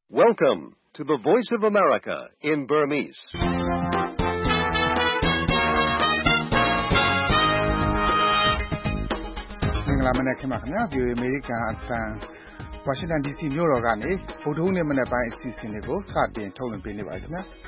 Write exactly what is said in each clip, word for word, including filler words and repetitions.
Welcome to the Voice of America in Burmese. ။မင်္ဂလာမနက်ခင်းပါခင်ဗျာ။ ဗီအိုအေ အမေရိကန်အသံဝါရှင်တန် ဒီစီ မြို့တော်ကနေဗုဒ္ဓဟူးနေ့မနက်ပိုင်းအစီအစဉ်တွေကိုစတင်ထုတ်လွှင့်ပေးနေပါတယ်ခင်ဗျာ။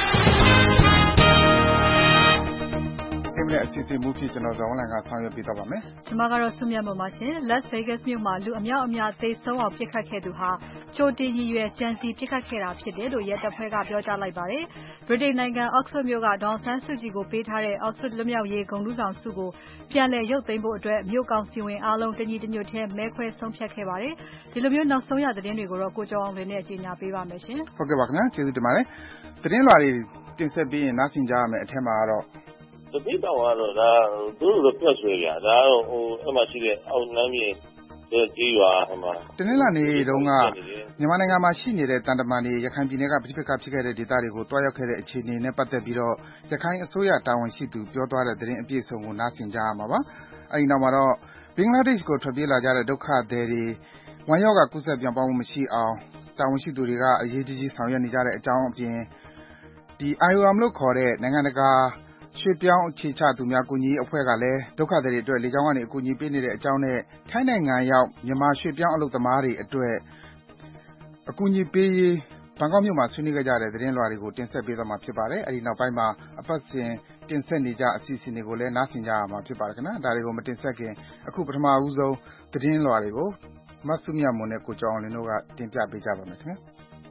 ဒီမနက်အစီအစဉ်မူဖြစ်ကျွန်တော်ဇော်ဝင်းလှိုင်ကဆောင်ရွက်ပေးသွားပါမယ်။ကျွန်မကတော့ဆုမြတ်မပါရှင်။ Las Vegas မြို့မှာလူအများအများသေဆုံးအောင်ပစ်ခတ်ခဲ့သူဟာကြိုတင်ရည်ရွယ်ကြံစီပစ်ခတ်ခဲ့တာဖြစ်တယ်လို့ရဲတပ်ဖွဲ့ကပြောကြားလိုက်ပါတယ်။ ဗြိတိန်နိုင်ငံ Oxford မြို့ကဒေါ်ဆန်းစုကြည်ကိုပေးထားတဲ့ Oxford လွတ်မြောက်ရေးဂုဏ်ထူးဆောင်ဆုကိုပြန်လည်ရုပ်သိမ်းဖို့အတွက်မြို့ကောင်စီဝင်အားလုံးတညီတညွတ်ထဲမဲခွဲဆုံးဖြတ်ခဲ့ပါတယ်။ဒီလိုမျိုးနောက်ဆုံးရသတင်းတွေကိုတော့ကိုကျော်အောင်လွင်နဲ့ကြီးညာပေးပါမယ်ရှင်။ဟုတ်ကဲ့ပါခင်ဗျာကျေးဇူးတင်ပါတယ်။သတင်းလွှာတွေတင်ဆက်ပြီးရင်နားဆင်ကြရမယ်အထက်မှာကတော့တပိတောင်ကတော့ဒါသူတို့တော့ပြတ်ဆွေးကြဒါတော့ဟိုအမှရှိတဲ့အောက်နမ်းမြေကြေးရွာဟိုမှာတနင်္လာနေ့တုန်းကမြန်မာနိုင်ငံမှာရှိနေတဲ့တန်တမန်တွေရခိုင်ပြည်နယ်ကပြည်ပခါဖြစ်ခဲ့တဲ့ဒေသတွေကိုတွားရောက်ခဲ့တဲ့အခြေအနေနဲ့ပတ်သက်ပြီးတော့ရခိုင်အစိုးရတာဝန်ရှိသူပြောသွားတဲ့သတင်းအပြည့်အစုံကိုနားဆင်ကြရမှာပါ။အဲဒီနောက်မှာတော့ဘင်္ဂလားဒေ့ရှ်ကိုထွက်ပြေးလာကြတဲ့ဒုက္ခသည်တွေဝမ်းရောဂါကူးစက်ပြောင်းပွားမှုမရှိအောင်တာဝန်ရှိသူတွေကအရေးကြီးကြီးဆောင်ရွက်နေကြတဲ့အကြောင်းအပြင်ဒီ I O M လို့ခေါ်တဲ့နိုင်ငံတကာရွှေ့ပြောင်းအခြေချသူများကူညီရေးအဖွဲ့ကလည်းဒုက္ခသည်တွေအတွက်လေကြောင်းကနေအကူအညီပေးနေတဲ့အကြောင်းနဲ့ထိုင်းနိုင်ငံရောက်မြန်မာရွှေ့ပြောင်းအလုပ်သမားတွေအတွက်အကူအညီပေးရေးဘန်ကောက်မြို့မှာဆွေးနွေးခဲ့ကြတဲ့သတင်းလွှာတွေကိုတင်ဆက်ပေးသွားမှာဖြစ်ပါတယ်။အဲဒီနောက်ပိုင်းမှာအပတ်စဉ်တင်ဆက်နေကြအစီအစဉ်တွေကိုလည်းနားဆင်ကြရမှာဖြစ်ပါတယ်ခင်ဗျာ။ဒါတွေကိုမတင်ဆက်ခင်အခုပထမဦးဆုံးသတင်းလွှာတွေကိုမဆုမြတ်မွန်နဲ့ကိုကျော်အောင်လင်းတို့ကတင်ပြပေးကြပါမယ်ခင်ဗျာ။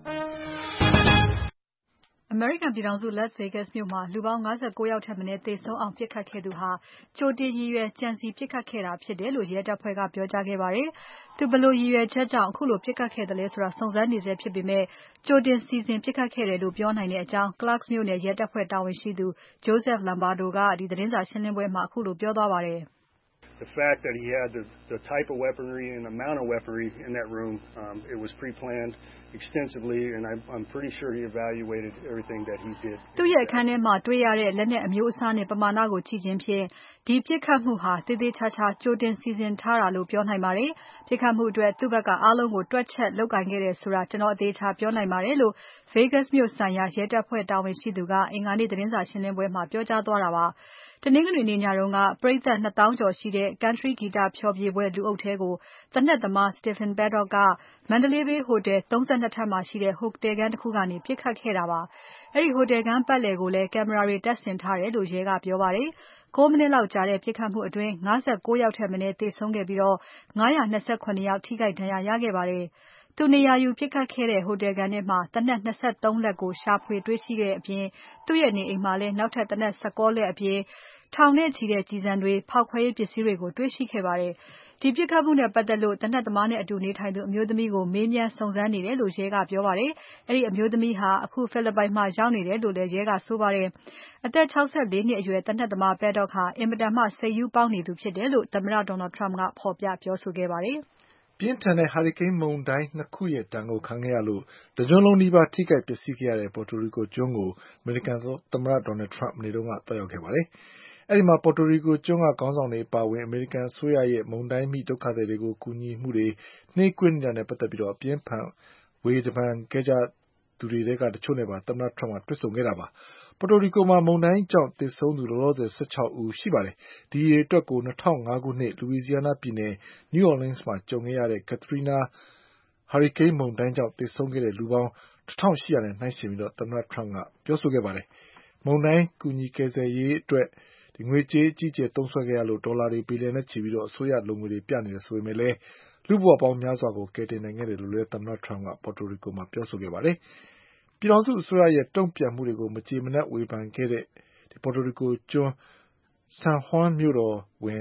အမေရိကန်ပြည်ထောင်စု Las Vegas မြို့မှာလူပေါင်း၅၉ယောက်ထက်မနည်းသေဆုံးအောင်ပစ်ခတ်ခဲ့သူဟာကြိုတင်ရည်ရွယ်ကြံစီပစ်ခတ်ခဲ့တာဖြစ်တယ်လို့ရဲတပ်ဖွဲ့ကပြောကြားခဲ့ပါတယ်။သူဘယ်လိုရည်ရွယ်ချက်ကြောင့်အခုလိုပစ်ခတ်ခဲ့သလဲဆိုတာစုံစမ်းနေဆဲဖြစ်ပေမဲ့ကြိုတင်စီစဉ်ပစ်ခတ်ခဲ့တယ်လို့ပြောနိုင်တဲ့အကြောင်း Clarks မြို့နယ်ရဲတပ်ဖွဲ့တာဝန်ရှိသူ Joseph Lombardo ကဒီသတင်းစာရှင်းပွဲမှာအခုလိုပြောသွားပါတယ်။ The fact that he had the, the type of weaponry and amount of weaponry in that room, um, it was pre-planned extensively, and I'm, I'm pretty sure he evaluated everything that he did. သူ့ရဲ့အခန်းထဲမှာတွေ့ရတဲ့လက်နက်အမျိုးအစားနဲ့ပမာဏကိုကြည့်ခြင်းဖြင့်ဒီပစ်ခတ်မှုဟာတည်တည်ချာချာကြိုတင်စီစဉ်ထားတာလို့ပြောနိုင်ပါတယ်။ပစ်ခတ်မှုအတွက်သူ့ဘက်ကအားလုံးကိုတွက်ချက်လုပ်ကိုင်ခဲ့တယ်ဆိုတာကျွန်တော်အသေးချာပြောနိုင်ပါတယ်လို့ Vegas မြို့ဆိုင်ရာရဲတပ်ဖွဲ့တာဝန်ရှိသူကအင်္ဂါနေ့သတင်းစာရှင်းပွဲမှာပြောကြားသွားတာပါ။တနင်္ဂနွေနေ့ညတုန်းကပရိသတ်နှစ်သောင်းကျော်ရှိတဲ့ Country ဂီတဖျော်ဖြေပွဲလူအုပ်ထဲကိုသေနတ်သမား Stephen Paddock က Mandalay Bay Hotel ၃၂ထပ်မှာရှိတဲ့ဟိုတယ်ခန်းတခုကနေပစ်ခတ်ခဲ့တာပါ။အဲဒီဟိုတယ်ခန်းပတ်လည်ကိုလည်းကင်မရာတွေတပ်ဆင်ထားတယ်လို့ရဲကပြောပါတယ်။၉မိနစ်လောက်ကြာတဲ့ပစ်ခတ်မှုအတွင်း၅၉ယောက်ထက်မနည်းသေဆုံးခဲ့ပြီးတော့၅၂၇ယောက်ထိခိုက်ဒဏ်ရာရခဲ့ပါတယ်။သူနေရာယူပစ်ခတ်ခဲ့တဲ့ဟိုတယ်ခန်းထဲမှာသေနတ်၂၃လက်ကိုရှာဖွေတွေ့ရှိခဲ့တဲ့အပြင်သူ့ရဲ့နေအိမ်မှာလည်းနောက်ထပ်သေနတ်၁၉လက်အပြင်ထောင်နဲ့ချီတဲ့ကျည်ဆံတွေဖောက်ခွဲရေးပစ္စည်းတွေကိုတွေ့ရှိခဲ့ပါတယ်။ဒီပစ်ခတ်မှုနဲ့ပတ်သက်လို့သေနတ်သမားနဲ့အတူနေထိုင်သူအမျိုးသမီးကိုမေးမြန်းစုံစမ်းနေတယ်လို့ရဲကပြောပါတယ်။အဲဒီအမျိုးသမီးဟာအခုဖိလစ်ပိုင်မှာရောက်နေတယ်လို့လည်းရဲကဆိုပါတယ်။အသက်၆၄နှစ်အရွယ်သေနတ်သမား Paddock ဟာအင်မတန်မှစိတ်ရူးပေါက်နေသူဖြစ်တယ်လို့သမ္မတ Donald Trump ကဖော်ပြပြောဆိုခဲ့ပါတယ်။ပြင်းထန်တဲ့ဟာရီကိန်းမုန်တိုင်းနှစ်ခုရဲ့ဒဏ်ကိုခံခဲ့ရလို့တကျွန်းလုံးနီးပါးထိခိုက်ပျက်စီးခဲ့ရတဲ့ Puerto Rico ကျွန်းကိုအမေရိကန်သမ္မတ Donald Trump မနေ့တုန်းကသွားရောက်ခဲ့ပါတယ်။အဲဒီမှာ Puerto Rico ကျွန်းကခေါင်းဆောင်တွေအပါအဝင်အမေရိကန်အစိုးရရဲ့မုန်တိုင်းမိဒုက္ခသည်တွေကိုကူညီမှုတွေနှေးကွေးနေတာနဲ့ပတ်သက်ပြီးအပြင်းထန်ဝေဖန်ခဲ့ကြသူတွေထဲကတချို့နဲ့ပါသမ္မတ Trump ကတွေ့ဆုံခဲ့တာပါ။ Puerto Rico မှာမုန်တိုင်းကြောင့်သေဆုံးသူလောလောဆယ်၁၆ဦးရှိပါတယ်။ဒီအရေအတွက်ကို၂၀၀၅ခုနှစ် Louisiana ပြည်နယ် New Orleans မှာကြုံခဲ့ရတဲ့ Katrina ဟာရီကိန်းမုန်တိုင်းကြောင့်သေဆုံးခဲ့တဲ့လူပေါင်း၁၈၀၀နဲ့နှိုင်းယှဉ်ပြီးသမ္မတ Trump ကပြောဆိုခဲ့ပါတယ်။မုန်တိုင်းကူညီကယ်ဆယ်ရေးအတွက်ငွေကြေးအကြီးအကျယ်သုံးစွဲခဲ့ရလို့ဒေါ်လာတွေဘီလျံနဲ့ချီပြီးအစိုးရလိုငွေတွေပြနေတယ်ဆိုပေမဲ့လည်းလူ့ဘဝပေါင်းများစွာကိုကယ်တင်နိုင်ခဲ့တယ်လို့လည်းသမ္မတ Trump က Puerto Rico မှာပြောဆိုခဲ့ပါတယ်။ပြည်ထောင်စုအစိုးရရဲ့တုံ့ပြန်မှုတွေကိုမကျေမနပ်ဝေဖန်ခဲ့တဲ့ Puerto Rico ကျွန်း San Juan မြို့တော်ဝန်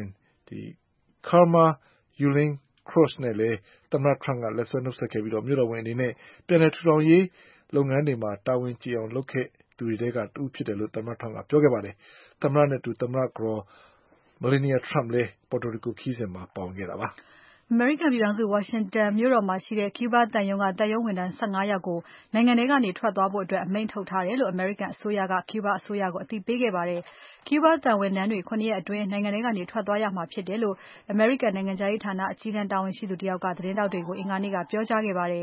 Karma Yulin Cruz နဲ့လည်းသမ္မတ Trump ကလက်ဆွဲနှုတ်ဆက်ခဲ့ပြီးမြို့တော်ဝန်အနေနဲ့ပြန်လည်ထူထောင်ရေးလုပ်ငန်းတွေမှာတာဝန်ကျေအောင်လုပ်ခဲ့သူတွေထဲကတဦးဖြစ်တယ်လို့သမ္မတ Trump ကပြောခဲ့ပါတယ်။သမ္မတနဲ့အတူသမ္မတကတော် Melania Trump လည်း Puerto Rico ခရီးစဉ်မှာပါဝင်ခဲ့တာပါ။အမေရိကန်ပြည်ထောင်စုဝါရှင်တန်မြို့တော်မှာရှိတဲ့ Cuba သံရုံးကသံရုံးဝန်ထမ်း၁၅ယောက်ကိုနိုင်ငံထဲကနေထွက်သွားဖို့အမိန့်ထုတ်ထားတယ်လို့အမေရိကန်အစိုးရက Cuba အစိုးရကိုအသိပေးခဲ့ပါတယ်။ Cuba သံဝန်ထမ်းတွေ၇ရက်အတွင်းနိုင်ငံထဲကနေထွက်သွားရမှာဖြစ်တယ်လို့အမေရိကန်နိုင်ငံခြားရေးဌာနအကြီးတန်းတာဝန်ရှိသူတယောက်ကသတင်းထောက်တွေကိုအင်္ဂါနေ့ကပြောကြားခဲ့ပါတယ်။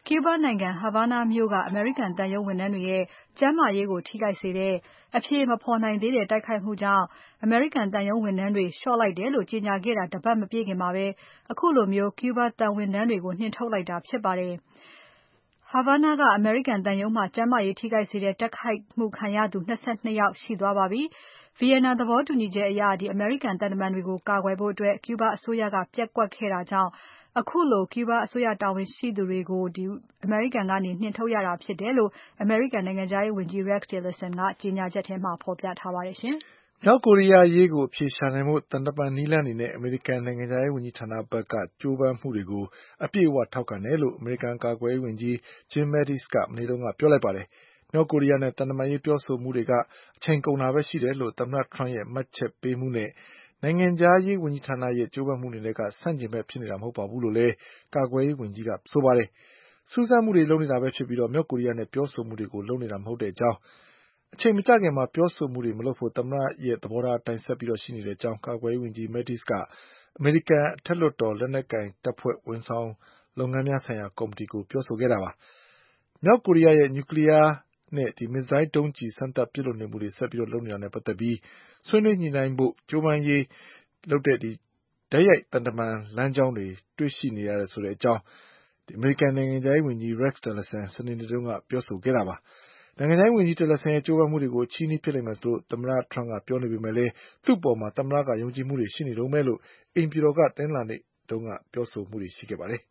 Cuba နိုင်ငံ Havana မြို့ကအမေရိကန်သံရုံးဝန်ထမ်းတွေရဲ့ကျန်းမာရေးကိုထိခိုက်စေတဲ့အဖြေမဖော်နိုင်သေးတဲ့တိုက်ခိုက်မှုကြောင့်အမေရိကန်သံရုံးဝန်ထမ်းတွေလျှော့လိုက်တယ်လို့ကြေညာခဲ့တာတပတ်မပြည့်ခင်မှာပဲအခုလိုမျိုး Cuba သံဝန်ထမ်းတွေကိုနှင်ထုတ်လိုက်တာဖြစ်ပါတယ်။ Havana ကအမေရိကန်သံရုံးမှာကျန်းမာရေးထိခိုက်စေတဲ့တိုက်ခိုက်မှုခံရသူ၂၂ယောက်ရှိသွားပါပြီ။ Vienna သဘောတူညီချက်အရအမေရိကန်သံတမန်တွေကိုကာကွယ်ဖို့ Cuba အစိုးရကပျက်ကွက်ခဲ့တာကြောင့်အခုလို Cuba အစိုးရတာဝန်ရှိသူတွေကို အမေရိကန်ကနေနှင်ထုတ်ရတာဖြစ်တယ်လို့အမေရိကန်နိုင်ငံခြားရေးဝန်ကြီး Rex Tillerson ကကြေညာချက်ထဲမှာဖော်ပြထားပါတယ်ရှင်။မြောက်ကိုရီးယားအရေးကိုအဖြေရှာနိုင်ဖို့သံတမန်နည်းလမ်းတွေနဲ့အမေရိကန်နိုင်ငံခြားရေးဝန်ကြီးဌာနဘက်ကကြိုးပမ်းမှုတွေကိုအပြည့်အဝထောက်ခံတယ်လို့အမေရိကန်ကာကွယ်ရေးဝန်ကြီး Jim Mattis ကမနေ့ကပြောလိုက်ပါတယ်။မြောက်ကိုရီးယားနဲ့သံတမန်ရေးပြောဆိုမှုတွေကအချိန်ကုန်တာပဲရှိတယ်လို့သမ္မတ Trump ရဲ့မှတ်ချက်ပေးမှုနဲ့နိုင်ငံခြားရေးဝန်ကြီးဌာနရဲ့ကြိုးပမ်းမှုတွေနဲ့ကဆန့်ကျင်ဘက်ဖြစ်နေတာမဟုတ်ပါဘူးလို့လည်းကာကွယ်ရေးဝန်ကြီးကဆိုပါတယ်။စူးစမ်းမှုတွေလုပ်နေတာပဲဖြစ်ပြီးမြောက်ကိုရီးယားနဲ့ပြောဆိုမှုတွေကိုလုပ်နေတာမဟုတ်တဲ့အကြောင်းအချိန်မကျခင်မှာပြောဆိုမှုတွေမလုပ်ဖို့သမ္မတရဲ့သဘောထားအတိုင်းဆက်ပြီးရှိနေတဲ့အကြောင်းကာကွယ်ရေးဝန်ကြီး Mattis ကအမေရိကန်အထက်လွှတ်တော်လက်နက်ကိုင်တပ်ဖွဲ့ဝန်ဆောင်လုပ်ငန်းများဆိုင်ရာကော်မတီကိုပြောဆိုခဲ့တာပါ။မြောက်ကိုရီးယားရဲ့နျူကလီးယားနဲ့မစ်ဇိုင်းဒုံးကျည်စမ်းသပ်ပစ်လွှတ်နေမှုတွေဆက်ပြီးလုပ်နေတာနဲ့ပတ်သက်ပြီးဆွေးနွေးညှိနှိုင်းဖို့ကြိုးပမ်းရေးလုပ်တဲ့တိုက်ရိုက်သံတမန်လမ်းကြောင်းတွေတွေ့ရှိနေရတယ်ဆိုတဲ့အကြောင်းအမေရိကန်နိုင်ငံခြားရေးဝန်ကြီး Rex Tillerson စနေနေ့တုန်းကပြောဆိုခဲ့တာပါ။နိုင်ငံခြားရေးဝန်ကြီး Tillerson ရဲ့ကြိုးပမ်းမှုတွေကိုအချည်းနှီးဖြစ်လိမ့်မယ်လို့သမ္မတ Trump ကပြောနေပေမဲ့သူ့အပေါ်သမ္မတကယုံကြည်မှုတွေရှိနေတုန်းပဲလို့အိမ်ဖြူတော်ကတနင်္လာနေ့တုန်းကပြောဆိုမှုတွေရှိခဲ့ပါတယ်။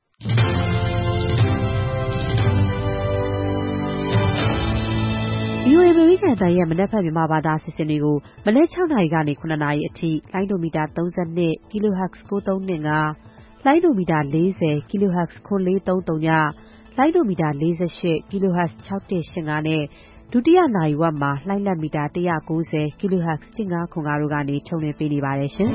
V O A အမေရိကန်အသံရဲ့မနက်ဖြန်မြန်မာဘာသာအစီအစဉ်တွေကိုမနက်၆နာရီကနေ၇နာရီအထိလိုင်းဒိုမီတာ၃၂ kilohertz ၉၃၂၅လိုင်းဒိုမီတာ၄၀ kilohertz ၉၄၃၀လိုင်းဒိုမီတာ၄၈ kilohertz ၆၁၈၅နဲ့ဒုတိယနာရီဝက်မှာလှိုင်းလက်မီတာ၁၉၀ kilohertz ၁၅၇၅တို့ကနေထုတ်လွှင့်ပေးနေပါတယ်ရှင်။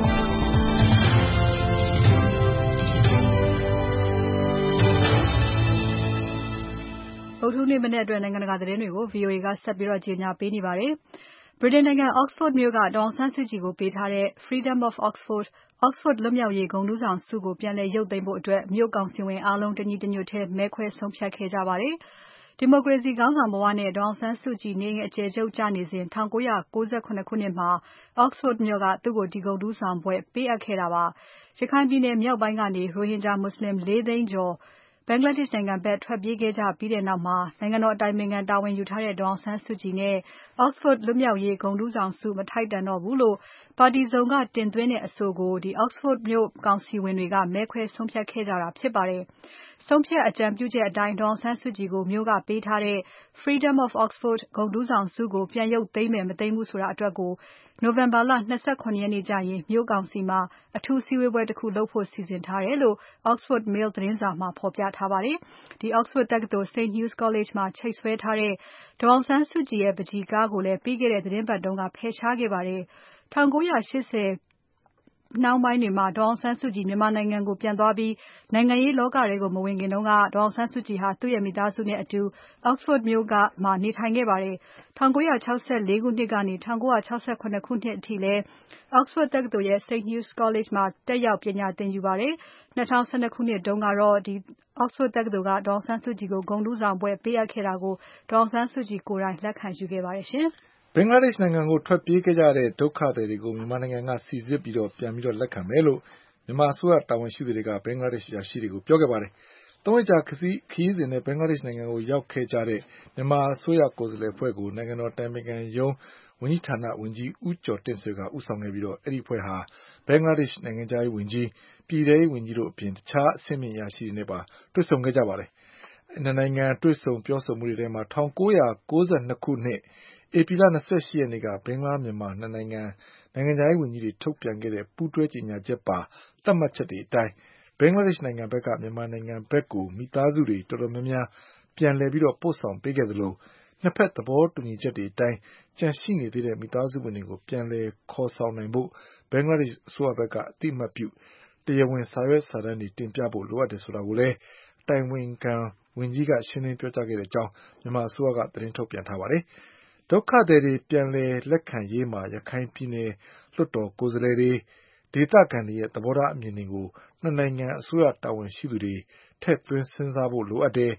ဗုဒ္ဓဟူးနေ့မနက်အတွက်နိုင်ငံတကာသတင်းတွေကို V O A ကဆက်ပြီးကြေညာပေးနေပါတယ်။ ဗြိတိန်နိုင်ငံ Oxford မြို့ကဒေါ်အောင်ဆန်းစုကြည်ကိုပေးထားတဲ့ Freedom of Oxford Oxford လွတ်မြောက်ရေးဂုဏ်ထူးဆောင်ဆုကိုပြန်လည်ရုပ်သိမ်းဖို့မြို့ကောင်စီဝင်အားလုံးတညီတညွတ်ထဲမဲခွဲဆုံးဖြတ်ခဲ့ကြပါတယ်။ ဒီမိုကရေစီခေါင်းဆောင်ဘဝနဲ့ဒေါ်အောင်ဆန်းစုကြည်နေအိမ်အကျယ်ချုပ်ကျနေစဉ်၁၉၉၇ခုနှစ်မှာ Oxford မြို့ကသူ့ကိုဒီဂုဏ်ထူးဆောင်ဘွဲ့ပေးအပ်ခဲ့တာပါ။ ရခိုင်ပြည်နယ်မြောက်ပိုင်းကနေရိုဟင်ဂျာမွတ်ဆလင်လေးသိန်းကျော်ဘင်္ဂလားဒေ့ရှ်နိုင်ငံဘက်ထွက်ပြေးခဲ့ကြပြီးနောက်မှာနိုင်ငံတော်အတိုင်ပင်ခံတာဝန်ယူထားတဲ့ဒေါ်အောင်ဆန်းစုကြည်နဲ့ Oxford လွတ်မြောက်ရေးဂုဏ်ထူးဆောင်ဆုမထိုက်တန်တော့ဘူးလို့ပါတီစုံကတင်သွင်းတဲ့အဆိုကို Oxford မြို့ကောင်စီဝင်တွေကမဲခွဲဆုံးဖြတ်ခဲ့ကြတာဖြစ်ပါတယ်။ ဆုံးဖြတ်အကြံပြုချက်အတိုင်းဒေါ်အောင်ဆန်းစုကြည်ကိုမြို့ကပေးထားတဲ့ Freedom of Oxford ဂုဏ်ထူးဆောင်ဆုကိုပြန်ရုပ်သိမ်းမယ် မသိမ်းဘူးဆိုတာအတွက်ကိုနိုဝင်ဘာလ၂၇ရက်နေ့ကျရင်မြို့ကောင်စီမှာအထူးစည်းဝေးပွဲတခုလုပ်ဖို့စီစဉ်ထားတယ်လို့ Oxford Mail သတင်းစာမှာဖော်ပြထားပါတယ်။ Oxford တက္ကသိုလ် St Hugh's College မှာချိတ်ဆွဲထားတဲ့ဒေါ်အောင်ဆန်းစုကြည်ရဲ့ပန်းချီကားကိုလည်းပြီးခဲ့တဲ့သီတင်းပတ်တုန်းကဖယ်ရှားခဲ့ပါတယ်။ ၁၉၈၀နှောင်းပိုင်းတွေမှာဒေါ်အောင်ဆန်းစုကြည်မြန်မာနိုင်ငံကိုပြန်သွားပြီးနိုင်ငံရေးလောကထဲကိုမဝင်ခင်ကဒေါ်အောင်ဆန်းစုကြည်ဟာသူ့ရဲ့မိသားစုနဲ့အတူ Oxford မြို့မှာနေထိုင်ခဲ့ပါတယ်။ ၁၉၆၄ခုနှစ်ကနေ၁၉၆၇ခုနှစ်အထိလည်း Oxford တက္ကသိုလ်ရဲ့ St Hugh's College မှာတက်ရောက်ပညာသင်ယူပါတယ်။ ၂၀၁၂ခုနှစ်တုန်းကတော့ Oxford တက္ကသိုလ်ကဒေါ်အောင်ဆန်းစုကြည်ကိုဂုဏ်ထူးဆောင်ဘွဲ့ပေးအပ်ခဲ့တာကိုဒေါ်အောင်ဆန်းစုကြည်ကိုယ်တိုင်လက်ခံယူခဲ့ပါတယ်ရှင်။ဘင်္ဂလားဒေ့ရှ်နိုင်ငံကိုထွက်ပြေးခဲ့ကြတဲ့ဒုက္ခသည်တွေကိုမြန်မာနိုင်ငံကစိစစ်ပြီးပြန်ပြီးလက်ခံမယ်လို့မြန်မာအစိုးရတာဝန်ရှိသူတွေကဘင်္ဂလားဒေ့ရှ်အရာရှိတွေကိုပြောခဲ့ပါတယ်။သုံးရက်ကြာခရီးစဉ်နဲ့ဘင်္ဂလားဒေ့ရှ်နိုင်ငံကိုရောက်ခဲ့ကြတဲ့မြန်မာအစိုးရကိုယ်စားလှယ်အဖွဲ့ကိုနိုင်ငံတော်အတိုင်ပင်ခံရုံးဝန်ကြီးဌာနဝန်ကြီးဦးကျော်တင့်ဆွေကဦးဆောင်ခဲ့ပြီးအဲဒီအဖွဲ့ဟာဘင်္ဂလားဒေ့ရှ်နိုင်ငံခြားရေးဝန်ကြီး၊ပြည်ထဲရေးဝန်ကြီးတို့အပြင်တခြားအဆင့်မြင့်အရာရှိတွေနဲ့ပါတွေ့ဆုံခဲ့ကြပါတယ်။နှစ်နိုင်ငံတွေ့ဆုံပြောဆိုမှုတွေထဲမှာ၁၉၉၂ခုနှစ်ဧပြီလ၂၈ရက်နေ့ကဘင်္ဂလားမြန်မာနှစ်နိုင်ငံနိုင်ငံခြားရေးဝန်ကြီးတွေထုတ်ပြန်ခဲ့တဲ့ပူးတွဲကြေညာချက်ပါသတ်မှတ်ချက်တွေအတိုင်းဘင်္ဂလားဒေ့ရှ်နိုင်ငံဘက်ကမြန်မာနိုင်ငံဘက်ကိုမိသားစုတွေတော်တော်များများပြန်လည်ပို့ဆောင်ပေးခဲ့သလိုနှစ်ဘက်သဘောတူညီချက်တွေအတိုင်းကျန်ရှိနေသေးတဲ့မိသားစုဝင်တွေကိုပြန်လည်ခေါ်ဆောင်နိုင်ဖို့ဘင်္ဂလားဒေ့ရှ်အစိုးရဘက်ကအသိအမှတ်ပြုတရားဝင်စာရွက်စာတမ်းတွေတင်ပြဖို့လိုအပ်တယ်ဆိုတာကိုလည်းအတိုင်ပင်ခံဝန်ကြီးကရှင်းလင်းပြောကြားခဲ့တဲ့အကြောင်းမြန်မာအစိုးရကသတင်းထုတ်ပြန်ထားပါတယ်။ဒုက္ခသည်တွေပြန်လည်လက်ခံရေးမှာရခိုင်ပြည်နယ်လွှတ်တော်ကိုယ်စားလှယ်တွေဒေသခံတွေရဲ့သဘောထားအမြင်တွေကိုနှစ်နိုင်ငံအစိုးရတာဝန်ရှိသူတွေထည့်သွင်းစဉ်းစားဖို့လိုအပ်တယ်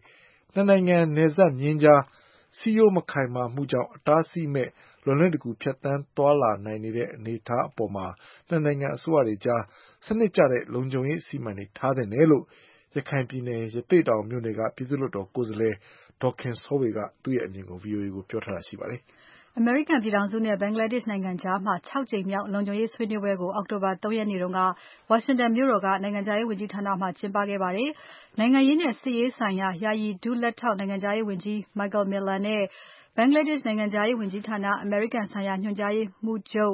နှစ်နိုင်ငံနယ်စပ်မျဉ်းကြားစည်းရိုးမခိုင်မာမှုကြောင့်အတားအဆီးမဲ့လွန်လင့်တကူဖြတ်သန်းသွားလာနိုင်နေတဲ့အနေအထားအပေါ်မှာနှစ်နိုင်ငံအစိုးရတွေကြားစနစ်ကျတဲ့လုံခြုံရေးအစီအမံတွေထားသင့်တယ်လို့ရခိုင်ပြည်နယ်ရသေ့တောင်မြို့နယ်ကပြည်သူ့လွှတ်တော်ကိုယ်စားလှယ်ဒေါ်ခင်စောဝေကသူ့ရဲ့အမြင်ကို ဗွီအိုအေကိုပြောထားတာရှိပါတယ်။အမေရိကန်ပြည်ထောင်စုနဲ့ဘင်္ဂလားဒေ့ရှ်နိုင်ငံကြားမှာ၆ကြိမ်မြောက်လုံခြုံရေးဆွေးနွေးပွဲကိုအောက်တိုဘာ၃ရက်နေ့ကဝါရှင်တန်မြို့တော်ကနိုင်ငံခြားရေးဝန်ကြီးဌာနမှာကျင်းပခဲ့ပါတယ်။နိုင်ငံရေးနဲ့စစ်ရေးဆိုင်ရာယာယီဒုလက်ထောက်နိုင်ငံခြားရေးဝန်ကြီး Michael Miller နဲ့ဘင်္ဂလားဒေ့ရှ်နိုင်ငံခြားရေးဝန်ကြီးဌာနအမေရိကန်ဆိုင်ရာညွှန်ကြားရေးမှူးချုပ်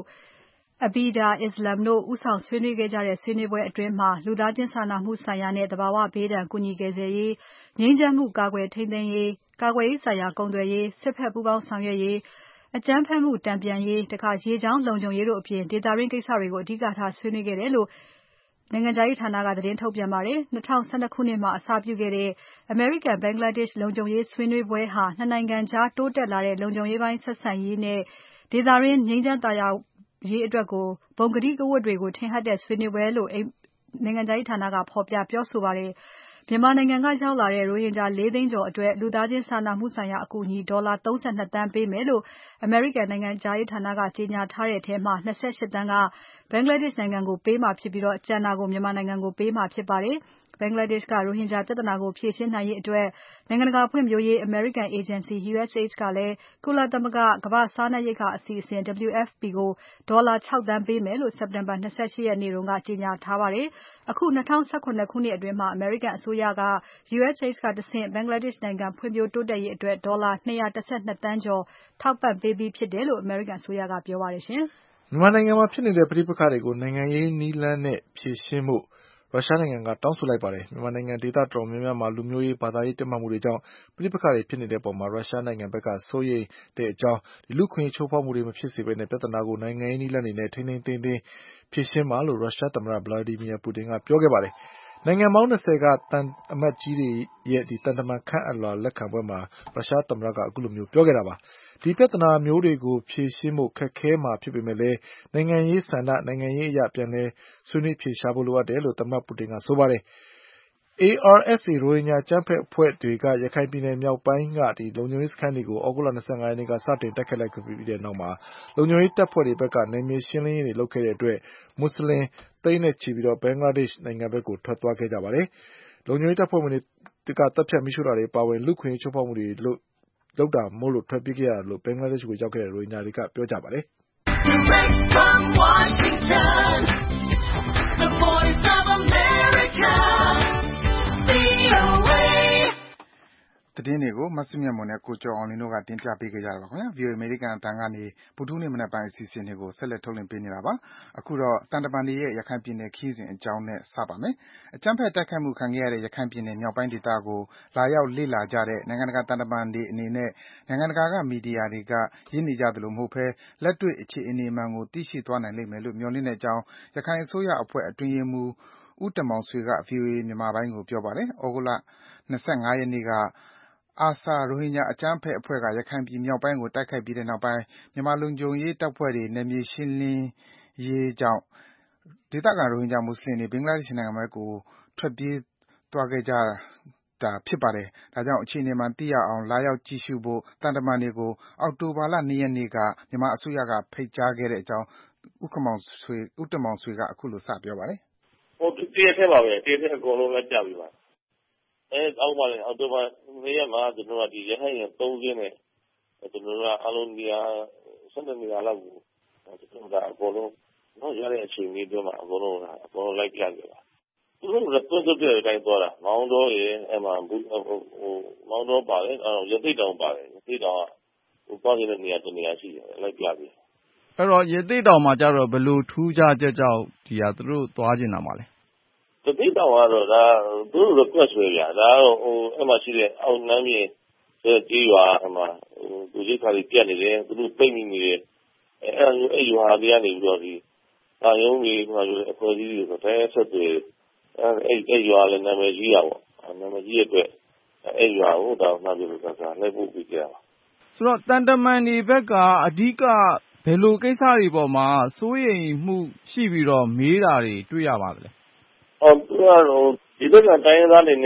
Abida Islam တို့ဦးဆောင်ဆွေးနွေးခဲ့ကြတဲ့ဆွေးနွေးပွဲအတွင်းမှာလူသားချင်းစာနာမှုဆိုင်ရာနဲ့သဘာဝဘေးဒဏ်ကူညီကယ်ဆယ်ရေး၊ငြိမ်းချမ်းမှုကာကွယ်ထိန်းသိမ်းရေး၊ကာကွယ်ရေးဆိုင်ရာကုန်သွယ်ရေး၊စစ်ဘက်ပူးပေါင်းဆောင်ရွက်ရေး၊အကြမ်းဖက်မှုတန်ပြန်ရေး၊ရေကြောင်းလုံခြုံရေးတို့အပြင်ဒေသတွင်းကိစ္စတွေကိုအဓိကထားဆွေးနွေးခဲ့တယ်လို့နိုင်ငံခြားရေးဌာနကသတင်းထုတ်ပြန်ပါတယ်။၂၀၁၂ခုနှစ်မှာအစပြုခဲ့တဲ့အမေရိကန်ဘင်္ဂလားဒေ့ရှ်လုံခြုံရေးဆွေးနွေးပွဲဟာနှစ်နိုင်ငံကြားတိုးတက်လာတဲ့လုံခြုံရေးပိုင်းဆက်ဆံရေးနဲ့ဒေသတွင်းငြိမ်းချမ်းသာယာရေးအတွက်ကိုဘုံကတိကဝတ်တွေကိုထင်ဟပ်တဲ့ဆွေးနွေးပွဲလို့နိုင်ငံခြားရေးဌာနကဖော်ပြပြောဆိုပါတယ်။မြန်မာနိုင်ငံကရောက်လာတဲ့ရိုဟင်ဂျာလေးသိန်းကျော်အတွက်လူသားချင်းစာနာမှုဆိုင်ရာအကူအညီဒေါ်လာ၃၂သန်းပေးမယ်လို့အမေရိကန်နိုင်ငံခြားရေးဌာနကကြေညာထားတဲ့ထဲမှာ၂၈သန်းကဘင်္ဂလားဒေ့ရှ်နိုင်ငံကိုပေးမှာဖြစ်ပြီးကျန်တာကိုမြန်မာနိုင်ငံကိုပေးမှာဖြစ်ပါတယ်။ဘင်္ဂလားဒေ့ရှ်ကရိုဟင်ဂျာပြဿနာကိုဖြေရှင်းနိုင်ရေးအတွက်နိုင်ငံတကာဖွံ့ဖြိုးရေးအမေရိကန်အေဂျင်စီ U S A I D ကလည်းကုလသမဂ္ဂကမ္ဘာ့စားနပ်ရိက္ခာအစီအစဉ် W F P ကိုဒေါ်လာ၆သန်းပေးမယ်လို့စက်တင်ဘာ၂၈ရက်နေ့ကကြေညာထားပါတယ်။အခု၂၀၁၇ခုနှစ်အတွင်းမှာအမေရိကန်အစိုးရက U S A I D ကတဆင့်ဘင်္ဂလားဒေ့ရှ်နိုင်ငံဖွံ့ဖြိုးတိုးတက်ရေးအတွက်ဒေါ်လာ၂၁၂သန်းကျော်ထောက်ပံ့ပေးပြီးဖြစ်တယ်လို့အမေရိကန်အစိုးရကပြောပါတယ်ရှင်။မြန်မာနိုင်ငံမှာဖြစ်နေတဲ့ပဋိပက္ခတွေကိုနိုင်ငံရေးနည်းလမ်းနဲ့ဖြေရှင်းဖို့ရုရှားနိုင်ငံကတောင်းဆိုလိုက်ပါတယ်။မြန်မာနိုင်ငံဒေသတော်တော်များများမှာလူမျိုးရေးဘာသာရေးတင်းမာမှုတွေကြောင့်ပဋိပက္ခတွေဖြစ်နေတဲ့အပေါ်မှာရုရှားနိုင်ငံဘက်ကစိုးရိမ်တဲ့အကြောင်းလူ့အခွင့်အရေးချိုးဖောက်မှုတွေမဖြစ်စေဘဲနဲ့ပြဿနာကိုနိုင်ငံရေးနည်းလမ်းတွေနဲ့ထိန်းသိမ်းသိမ်းသိမ်းဖြေရှင်းပါလို့ရုရှားသမ္မတ Vladimir Putin ကပြောခဲ့ပါတယ်။နိုင်ငံပေါင်း၂၀ကသံအမတ်ကြီးတွေရဲ့သံတမန်ခန့်အပ်လွှာလက်ခံပွဲမှာရုရှားသမ္မတကအခုလိုမျိုးပြောခဲ့တာပါ။ဒီပြဿနာမျိုးတွေကိုဖြေရှင်းဖို့ခက်ခဲမှာဖြစ်ပေမဲ့လည်းနိုင်ငံရေးဆန္ဒနိုင်ငံရေးအရပြန်လည်ဆွေးနွေးဖြေရှာဖို့လိုအပ်တယ်လို့သမ္မတပူတင်ကဆိုပါတယ်။ A R S A ရိုဟင်ဂျာအကြမ်းဖက်အဖွဲ့တွေကရခိုင်ပြည်နယ်မြောက်ပိုင်းကလုံခြုံရေးစခန်းတွေကိုသြဂုတ်လ၂၅ရက်နေ့ကစတင်တိုက်ခိုက်လိုက်ပြီးတဲ့နောက်မှာလုံခြုံရေးတပ်ဖွဲ့တွေဘက်ကနယ်မြေရှင်းလင်းရေးတွေလုပ်ခဲ့တဲ့အတွက်မွတ်ဆလင်သိန်းနဲ့ချီပြီးဘင်္ဂလားဒေ့ရှ်နိုင်ငံဘက်ကိုထွက်သွားခဲ့ကြပါတယ်။လုံခြုံရေးတပ်ဖွဲ့ဝင်တွေကတပ်ဖြတ်မီးရှို့တာတွေအပါအဝင်လူ့အခွင့်အရေးချိုးဖောက်မှုတွေလုပ်လုပ်တာမို့လို့ထွက်ပြေးခဲ့ရတာလို့ဘင်္ဂလားဒေ့ရှ်ကိုရောက်ခဲ့တဲ့ရိုဟင်ဂျာတွေကပြောကြပါတယ်။ Direct from Washington, the voice of America, V O A သတင်းတွေကိုမစုမြတ်မွန်နဲ့ကိုကျော်အောင်လွင်တို့ကတင်ပြပေးကြတာပါခင်ဗျာ V O A အမေရိကန်အတန်းကနေဗုဒ္ဓဟူးနေ့မနက်ပိုင်းအစီအစဉ်တွေကိုဆက်လက်ထုတ်လွှင့်ပေးနေတာပါအခုတော့တန်တမန်တွေရဲ့ရခိုင်ပြည်နယ်ခရီးစဉ်အကြောင်းနဲ့စပါမယ်အကြမ်းဖက်တိုက်ခိုက်မှုခံခဲ့ရတဲ့ရခိုင်ပြည်နယ်မြောက်ပိုင်းဒေသကိုလာရောက်လေ့လာကြတဲ့နိုင်ငံတကာတန်တမန်တွေအနေနဲ့နိုင်ငံတကာကမီဒီယာတွေကရေးနေကြသလိုမဟုတ်ဘဲလက်တွေ့အခြေအနေမှန်ကိုသိရှိသွားနိုင်လိမ့်မယ်လို့မျှော်လင့်တဲ့အကြောင်းရခိုင်အစိုးရအဖွဲ့အတွင်းရေးမှူးဦးတင်မောင်ဆွေက V O A မြန်မာပိုင်းကိုပြောပါတယ်။သြဂုတ်လ၂၅ရက်နေ့ကအာဆာရိုဟင်ဂျာအကြမ်းဖက်အဖွဲ့ကရခိုင်ပြည်မြောက်ပိုင်းကိုတိုက်ခိုက်ပြီးတဲ့နောက်ပိုင်းမြန်မာလုံခြုံရေးတပ်ဖွဲ့တွေနယ်မြေရှင်းလင်းရေးကြောင့်ဒေသခံရိုဟင်ဂျာမွတ်ဆလင်တွေဘင်္ဂလားဒေ့ရှ်နိုင်ငံဘက်ကိုထွက်ပြေးသွားခဲ့ကြတာဖြစ်ပါတယ်။ဒါကြောင့်အခြေအနေမှန်သိရအောင်လာရောက်ကြည့်ရှုဖို့တန်တမန်တွေကိုအောက်တိုဘာလ၂ရက်နေ့ကမြန်မာအစိုးရကဖိတ်ကြားခဲ့တဲ့အကြောင်းဦးခင်မောင်ဆွေဦးတင်မောင်ဆွေကအခုလိုစပြောပါတယ်။ဟိုတရက်ထဲပါပဲတရက်ထဲအကုန်လုံးလက်ကြပြီပါအဲအောက်ပါလေအောက်တိုဘာ၂ရက်မှာကျွန်တော်ကဒီရဟန်းရင်၃ခင်းနဲ့ကျွန်တော်ကအလုံးနေရာ၁၂နေရာလောက်ကိုကျွန်တော်ကအကုန်လုံးတော့ရတဲ့အချိန်ကြီးတွင်းမှာအကုန်လုံးအကုန်လုံးလိုက်ပြခဲ့ပါသူတို့ကတွန်းတွန်းတဲ့အတိုင်းသွားတာမောင်းတော့ရေအဲ့မှာဟိုမောင်းတော့ပါတယ်အဲ့ရသိတောင်ပါတယ်ရသိတောင်ကဟိုသွားနေတဲ့နေရာတနေရာရှိတယ်လိုက်ပြပြီအဲ့တော့ရသိတောင်မှာကျတော့ဘယ်လိုထူးခြားချက်ကြောင့်ဒီဟာသူတို့သွားကျင်တာမှာလဲတတိတောင်ကတော့ဒါသူတို့ request ပဲဗျာဒါတော့ဟိုအဲ့မှာရှိတဲ့အောက်နမ်းမြေတဲ့ကြေးရွာဟိုမှာဟိုသူရိတ်ခါလေးပြတ်နေတယ်သူတို့ပိတ်မိနေတယ်အဲ့အဲ့ရွာတွေကနေပြီးတော့ဒီတာယုံကြီးဟိုမှာအဖွဲ့အစည်းတွေဆိုတဲ့ဆက်တွေအဲ့အဲ့ရွာလည်းနာမည်ကြီးတာပေါ့နာမည်ကြီးအတွက်အဲ့ရွာကိုတော့မှပြလို့ကစားလိုက်ဖို့ပြီးကြပါဆိုတော့တန်တမန်တွေဘက်ကအဓိကဘယ်လိုကိစ္စတွေပေါ်မှာစိုးရိမ်မှုရှိပြီးတော့မေးတာတွေတွေ့ရပါသလဲအော်သူကတော့ဒီဘက်ကတိုင်းရင်းသားတွေနဲ့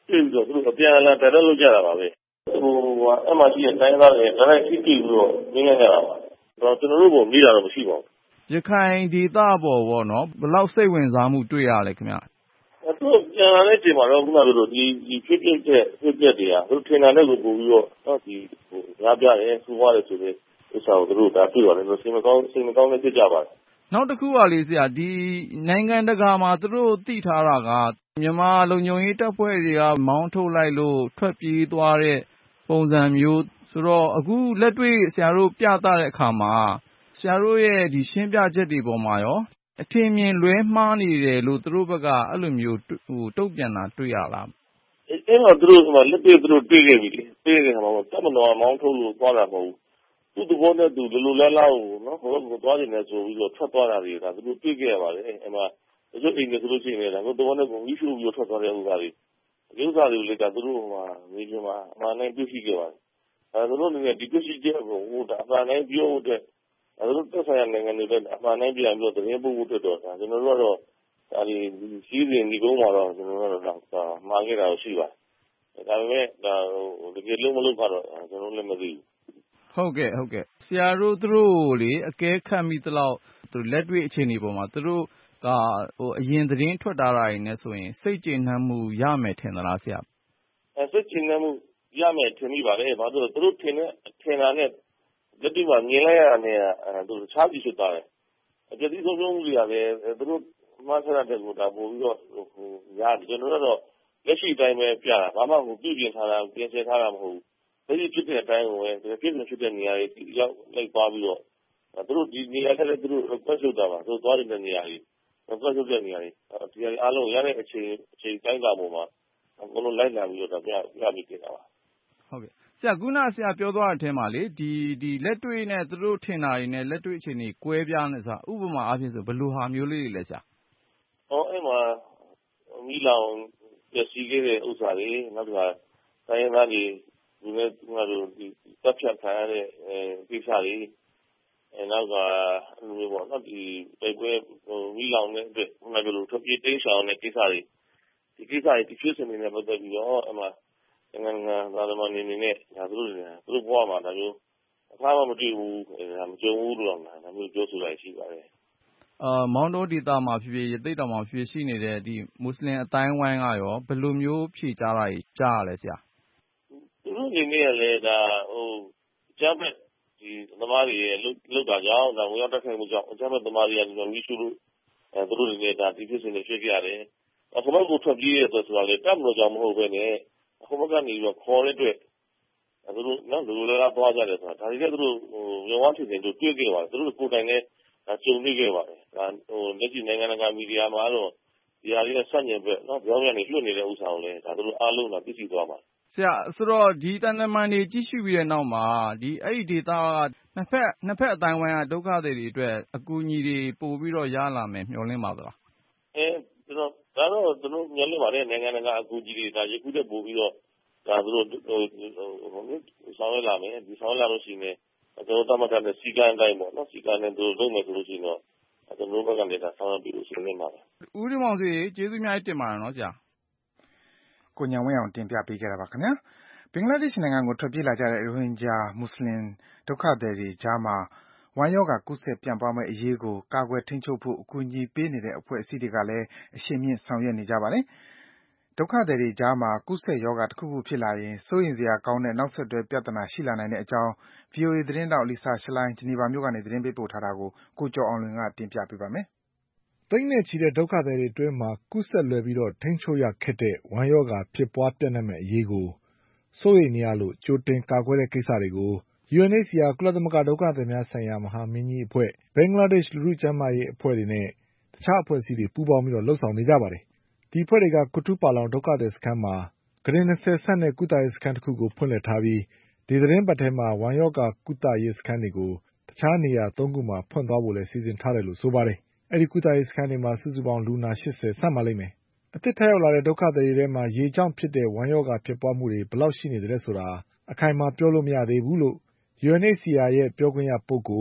တွေ့ပြီးတော့သူတို့အပြန်အလှန်တိုက်တော့လုပ်ကြတာပါပဲဟိုအဲ့မှာရှိတဲ့တိုင်းသားတွေဒါနဲ့ထိတွေ့ပြီးတော့နင်းနေကြတာပါတော့ကျွန်တော်တို့ကမိတာတော့မရှိပါဘူးရခိုင်ဒေသပေါ်ပေါ့နော်ဘယ်လောက်စိတ်ဝင်စားမှုတွေ့ရလဲခင်ဗျအဲ့တော့ပြန်လာတဲ့ချိန်မှာတော့ခုနကလိုဒီဒီဖြစ်ဖြစ်တဲ့ဖြစ်ဖြစ်တွေကသူထင်တာနဲ့ကိုပို့ပြီးတော့နော်ဒီဟိုရပြတယ်စူးွားတယ်ဆိုတဲ့ဥစ္စာကိုသူတို့ဒါတွေ့ရတယ်လို့စိတ်မကောင်းစိတ်မကောင်းနဲ့ဖြစ်ကြပါတယ်နောက်တစ်ခုကလေးဆရာဒီနိုင်ငံတကာမှာသူတို့သိထားတာကမြန်မာလုံခြုံရေးတပ်ဖွဲ့တွေကမောင်းထုတ်လိုက်လို့ထွက်ပြေးသွားတဲ့ပုံစံမျိုးဆိုတော့အခုလက်တွေ့ဆရာတို့ပြသတဲ့အခါမှာဆရာတို့ရဲ့ဒီရှင်းပြချက်တွေပေါ်မှာရောအထင်မြင်လွဲမှားနေတယ်လို့သူတို့ဘက်ကအဲ့လိုမျိုးဟိုတုံ့ပြန်တာတွေ့ရလားအဲ့တော့သူတို့ကလက်တွေ့သူတို့တွေ့ခဲ့ပြီလေတွေ့ခဲ့မှာတော့တမတော်မောင်းထုတ်လို့သွားတာမဟုတ်ဘူးသူ့ဘောနဲ့သူဒီလိုလဲလောက်နော်ဟိုကသွားနေတယ်ဆိုပြီးတော့ထွက်သွားတာတွေကသူတို့တွေ့ခဲ့ရပါတယ်အဲ့မှာသူတို့အိမ်ကဆိုလို့ရှိရင်လည်းဟိုဘောနဲ့ကိုဝီးရှုပြီးတော့ထွက်သွားတဲ့ဥစ္စာတွေဒီဥစ္စာတွေလည်းကသူတို့ဟိုမှာနေပြမှာအမှန်တိုင်းတွေ့ရှိခဲ့ပါတယ်အဲသူတို့လည်းဒီတွေ့ရှိချက်ကိုဟိုဒါအမှန်တိုင်းပြောတဲ့အဲသူတို့သက်ဆိုင်ရာနိုင်ငံတွေလည်းအမှန်တိုင်းပြန်ပြီးတော့သတင်းပို့ဖို့အတွက်တော့ကျွန်တော်တို့ကတော့ဒါဒီစီးရင်ဒီကုန်းမှာတော့ကျွန်တော်တို့တော့မှားခဲ့တာရှိပါတယ်ဒါပေမဲ့ဒါဟိုတကယ်လို့မလုပ်တော့ကျွန်တော်လည်းမသိဘူးဟုတ်ကဲ့ဟုတ်ကဲ့ဆရာတို့သူတို့လေအကဲခတ်မိသလောက်သူလက်တွေ့အခြေအနေပေါ်မှာသူတို့ကဟိုအရင်သတင်းထွက်တာတွေနဲ့ဆိုရင်စိတ်ကျေနပ်မှုရမယ်ထင်သလားဆရာအဲစိတ်ကျေနပ်မှုရမယ်ထင်မိပါတယ်ဘာလို့လဲသူတို့ထင်တဲ့ထင်တာနဲ့လက်တွေ့မှာမြင်လိုက်ရတဲ့အဲသူတို့ခြားပြီးဖြစ်သွားတယ်အကြည့်ဆုံးဆုံးမှုတွေကလည်းသူတို့မှဆရာတဲ့ကိုဒါပို့ပြီးတော့ဟိုရတယ်ကျွန်တော်တို့လက်ရှိတိုင်းပဲပြတာဘာမှဟိုပြုပြင်ထားတာပြင်ဆင်ထားတာမဟုတ်ဘူးဒီဖြစ်တဲ့အတိုင်းကိုပဲဒီဖြစ်နေဖြစ်တဲ့နေရာတွေရောက်လိုက်သွားပြီးတော့သူတို့ဒီနေရာထဲသူတို့ပတ်ချုပ်တာပါသူတို့သွားတဲ့နေရာကြီးပတ်ချုပ်တဲ့နေရာကြီးဒီအားလုံးရတဲ့အချိန်အချိန်တိုင်းတာပေါ်မှာအကုန်လုံးလိုက်လာပြီးတော့ပြပြပြီးတင်တာပါဟုတ်ကဲ့ဆရာခုနဆရာပြောသွားတဲ့အထဲမှာလေဒီဒီလက်တွေ့နဲ့သူတို့ထင်တာတွေနဲ့လက်တွေ့အခြေအနေကွဲပြားနေစားဥပမာအားဖြင့်ဆိုဘယ်လိုဟာမျိုးလေးတွေလဲဆရာဟောအဲ့မှာမိလောင်ပျက်စီးခဲ့တဲ့ဥစ္စာတွေနောက်တစ်ခါတိုင်းရင်းသားတွေဒီနေ့ကတို့ဒီတပ်ဖြတ်ခံရတဲ့အဲကိစ္စတွေအဲနောက်ကအဲ့လိုမျိုးပေါ့နော်ဒီတိုက်ပွဲဟိုမိလောင်တဲ့အတွက်ခုနကလိုထွက်ပြေးတိမ်းရှောင်တဲ့ကိစ္စတွေဒီကိစ္စတွေဒီဖြစ်စဉ်တွေနဲ့ပတ်သက်ပြီးတော့အမှငန်းငန်းသာသမန်နေနေနဲ့ဒါသူတို့တွေသူတို့ဘဝမှာဒါမျိုးအခါမှမတွေ့ဘူးအဲမကြုံဘူးလို့တော့ဒါမျိုးပြောဆိုတာရှိပါတယ်အာမောင်တိုဒေတာမှာဖြစ်ဖြစ်ရသိတောင်မှာဖြစ်ရှိနေတဲ့ဒီမွတ်စလင်အတိုင်းဝိုင်းကရောဘယ်လိုမျိုးဖြေကြတာကြီးကြားရလဲဆရာသူတို့အနေနဲ့လည်းဒါဟိုကျမ်းမဲ့ဒီသမားတွေရဲ့လောက်တာကြောင့်ဒါဝင်ရောက်တက်ခိုင်မှုကြောင့်ကျမ်းမဲ့သမားတွေကဒီလိုမျိုးရှိလို့အဲသူတို့တွေလည်းဒါဒီဖြစ်စဉ်တွေဖြစ်ကြရတယ်အခုမှကိုထွက်ပြေးရဆိုဆိုတာလေတက်မလို့ကြောင့်မဟုတ်ပဲနဲ့အခုမှကနေပြီးတော့ခေါ်တဲ့အတွက်သူတို့နော်လူတွေကသွားကြတယ်ဆိုတာဒါတွေကသူတို့ဟိုရုံဝါဖြစ်နေတို့တွေ့ခဲ့ပါတယ်သူတို့ကိုယ်တိုင်လည်းဒါကြုံနေခဲ့ပါတယ်ဒါဟိုလက်ရှိနိုင်ငံတကာမီဒီယာမှာတော့ဒီဟာလေးဆက်ညင်ပဲနော်ပြောင်းပြန်နေလွှတ်နေတဲ့ဥစ္စာကိုလည်းဒါသူတို့အားလုံးကသိသိသွားပါဆရာဆိုတော့ဒီတန်တမန်တွေကြီးစုပြီးတဲ့နောက်မှာဒီအဲ့ဒီဒေတာကနှစ်ဖက်နှစ်ဖက်အတိုင်းဝိုင်းကဒုက္ခတွေတွေအတွက်အကူအညီတွေပို့ပြီးတော့ရလာမယ်မျှော်လင့်ပါသလားအဲကျွန်တော်ဒါတော့ကျွန်တော်မျှော်လင့်ပါတယ်နိုင်ငံတကာအကူအညီတွေဒါရခုတည်းပို့ပြီးတော့ဒါသူတို့ဟိုဆောင်ရလာမယ်ဒီဆောင်လာလို့ရှိရင်ကျွန်တော်တမကန်တဲ့စီကံတိုင်းပေါ့နော်စီကံနဲ့သူတို့လုပ်မယ်ဆိုလို့ရှိရင်တော့ကျွန်တော်ဘက်ကလည်းဒါဆောင်ရပြီးလို့ရှိနေမှာပါဦးဒီမောင်စီကျေးဇူးများတင်ပါတယ်နော်ဆရာကိုညံဝင်းအောင်တင်ပြပေးခဲ့တာပါခင်ဗျာဘင်္ဂလားဒေ့ရှ်နိုင်ငံကိုထွက်ပြေးလာကြတဲ့ရိုဟင်ဂျာမွတ်စလင်ဒုက္ခသည်တွေကြားမှာဝမ်းရောဂါကူးစက်ပြန့်ပွားမယ့်အရေးကိုကာကွယ်ထိန်းချုပ်ဖို့အကူအညီပေးနေတဲ့အဖွဲ့အစည်းတွေကလည်းအရှိန်မြင့်ဆောင်ရွက်နေကြပါတယ်ဒုက္ခသည်တွေကြားမှာကူးစက်ရောဂါတစ်ခုခုဖြစ်လာရင်စိုးရိမ်စရာကောင်းတဲ့နောက်ဆက်တွဲပြဿနာရှိလာနိုင်တဲ့အကြောင်း ဗွီအိုအေသတင်းထောက် Lisa Schlein ဂျနီဗာမြို့ကနေသတင်းပေးပို့ထားတာကိုကိုကျော်အောင်လွင်ကတင်ပြပေးပါမယ်။သိန်းနဲ့ချီတဲ့ဒုက္ခသည်တွေအတွင်းမှာကူးစက်လွယ်ပြီးထိန်းချုပ်ရခက်တဲ့ဝမ်းရောဂါဖြစ်ပွားပြန့်နှံ့မယ့်အရေးကိုစိုးရိမ်နေရလို့ကြိုတင်ကာကွယ်တဲ့ကိစ္စတွေကို ယူအန်အိတ်စီအာ ကုလသမဂ္ဂဒုက္ခသည်များဆိုင်ရာမဟာမင်းကြီးအဖွဲ့၊ဘင်္ဂလားဒေ့ရှ်လူထုကျန်းမာရေးအဖွဲ့တွေနဲ့တခြားအဖွဲ့အစည်းတွေပူးပေါင်းပြီးလုပ်ဆောင်နေကြပါတယ်။ဒီအဖွဲ့တွေကကူတူးပါလောင်ဒုက္ခသည်စခန်းမှာကုတင်၂၀ဆန့်တဲ့ကုသရေးစခန်းတခုကိုဖွင့်လှစ်ထားပြီးဒီသီတင်းပတ်ထဲမှာဝမ်းရောဂါကုသရေးစခန်းတွေကိုတခြားနေရာသုံးခုမှာဖွင့်သွားဖို့လည်းစီစဉ်ထားတယ်လို့ဆိုပါတယ်။အဲဒီကုသရေးစခန်းတွေမှာစုစုပေါင်းလူနာ၈၀ဆန့်ပါလိမ့်မယ်။အသစ်ထပ်ရောက်လာတဲ့ဒုက္ခသည်တွေထဲမှာရေကြောင့်ဖြစ်တဲ့ဝမ်းရောဂါဖြစ်ပွားမှုတွေဘယ်လောက်ရှိနေသလဲဆိုတာအခိုင်အမာပြောလို့မရသေးဘူးလို့ယူအန်အိတ်စီအာရဲ့ပြောခွင့်ရပုဂ္ဂိုလ်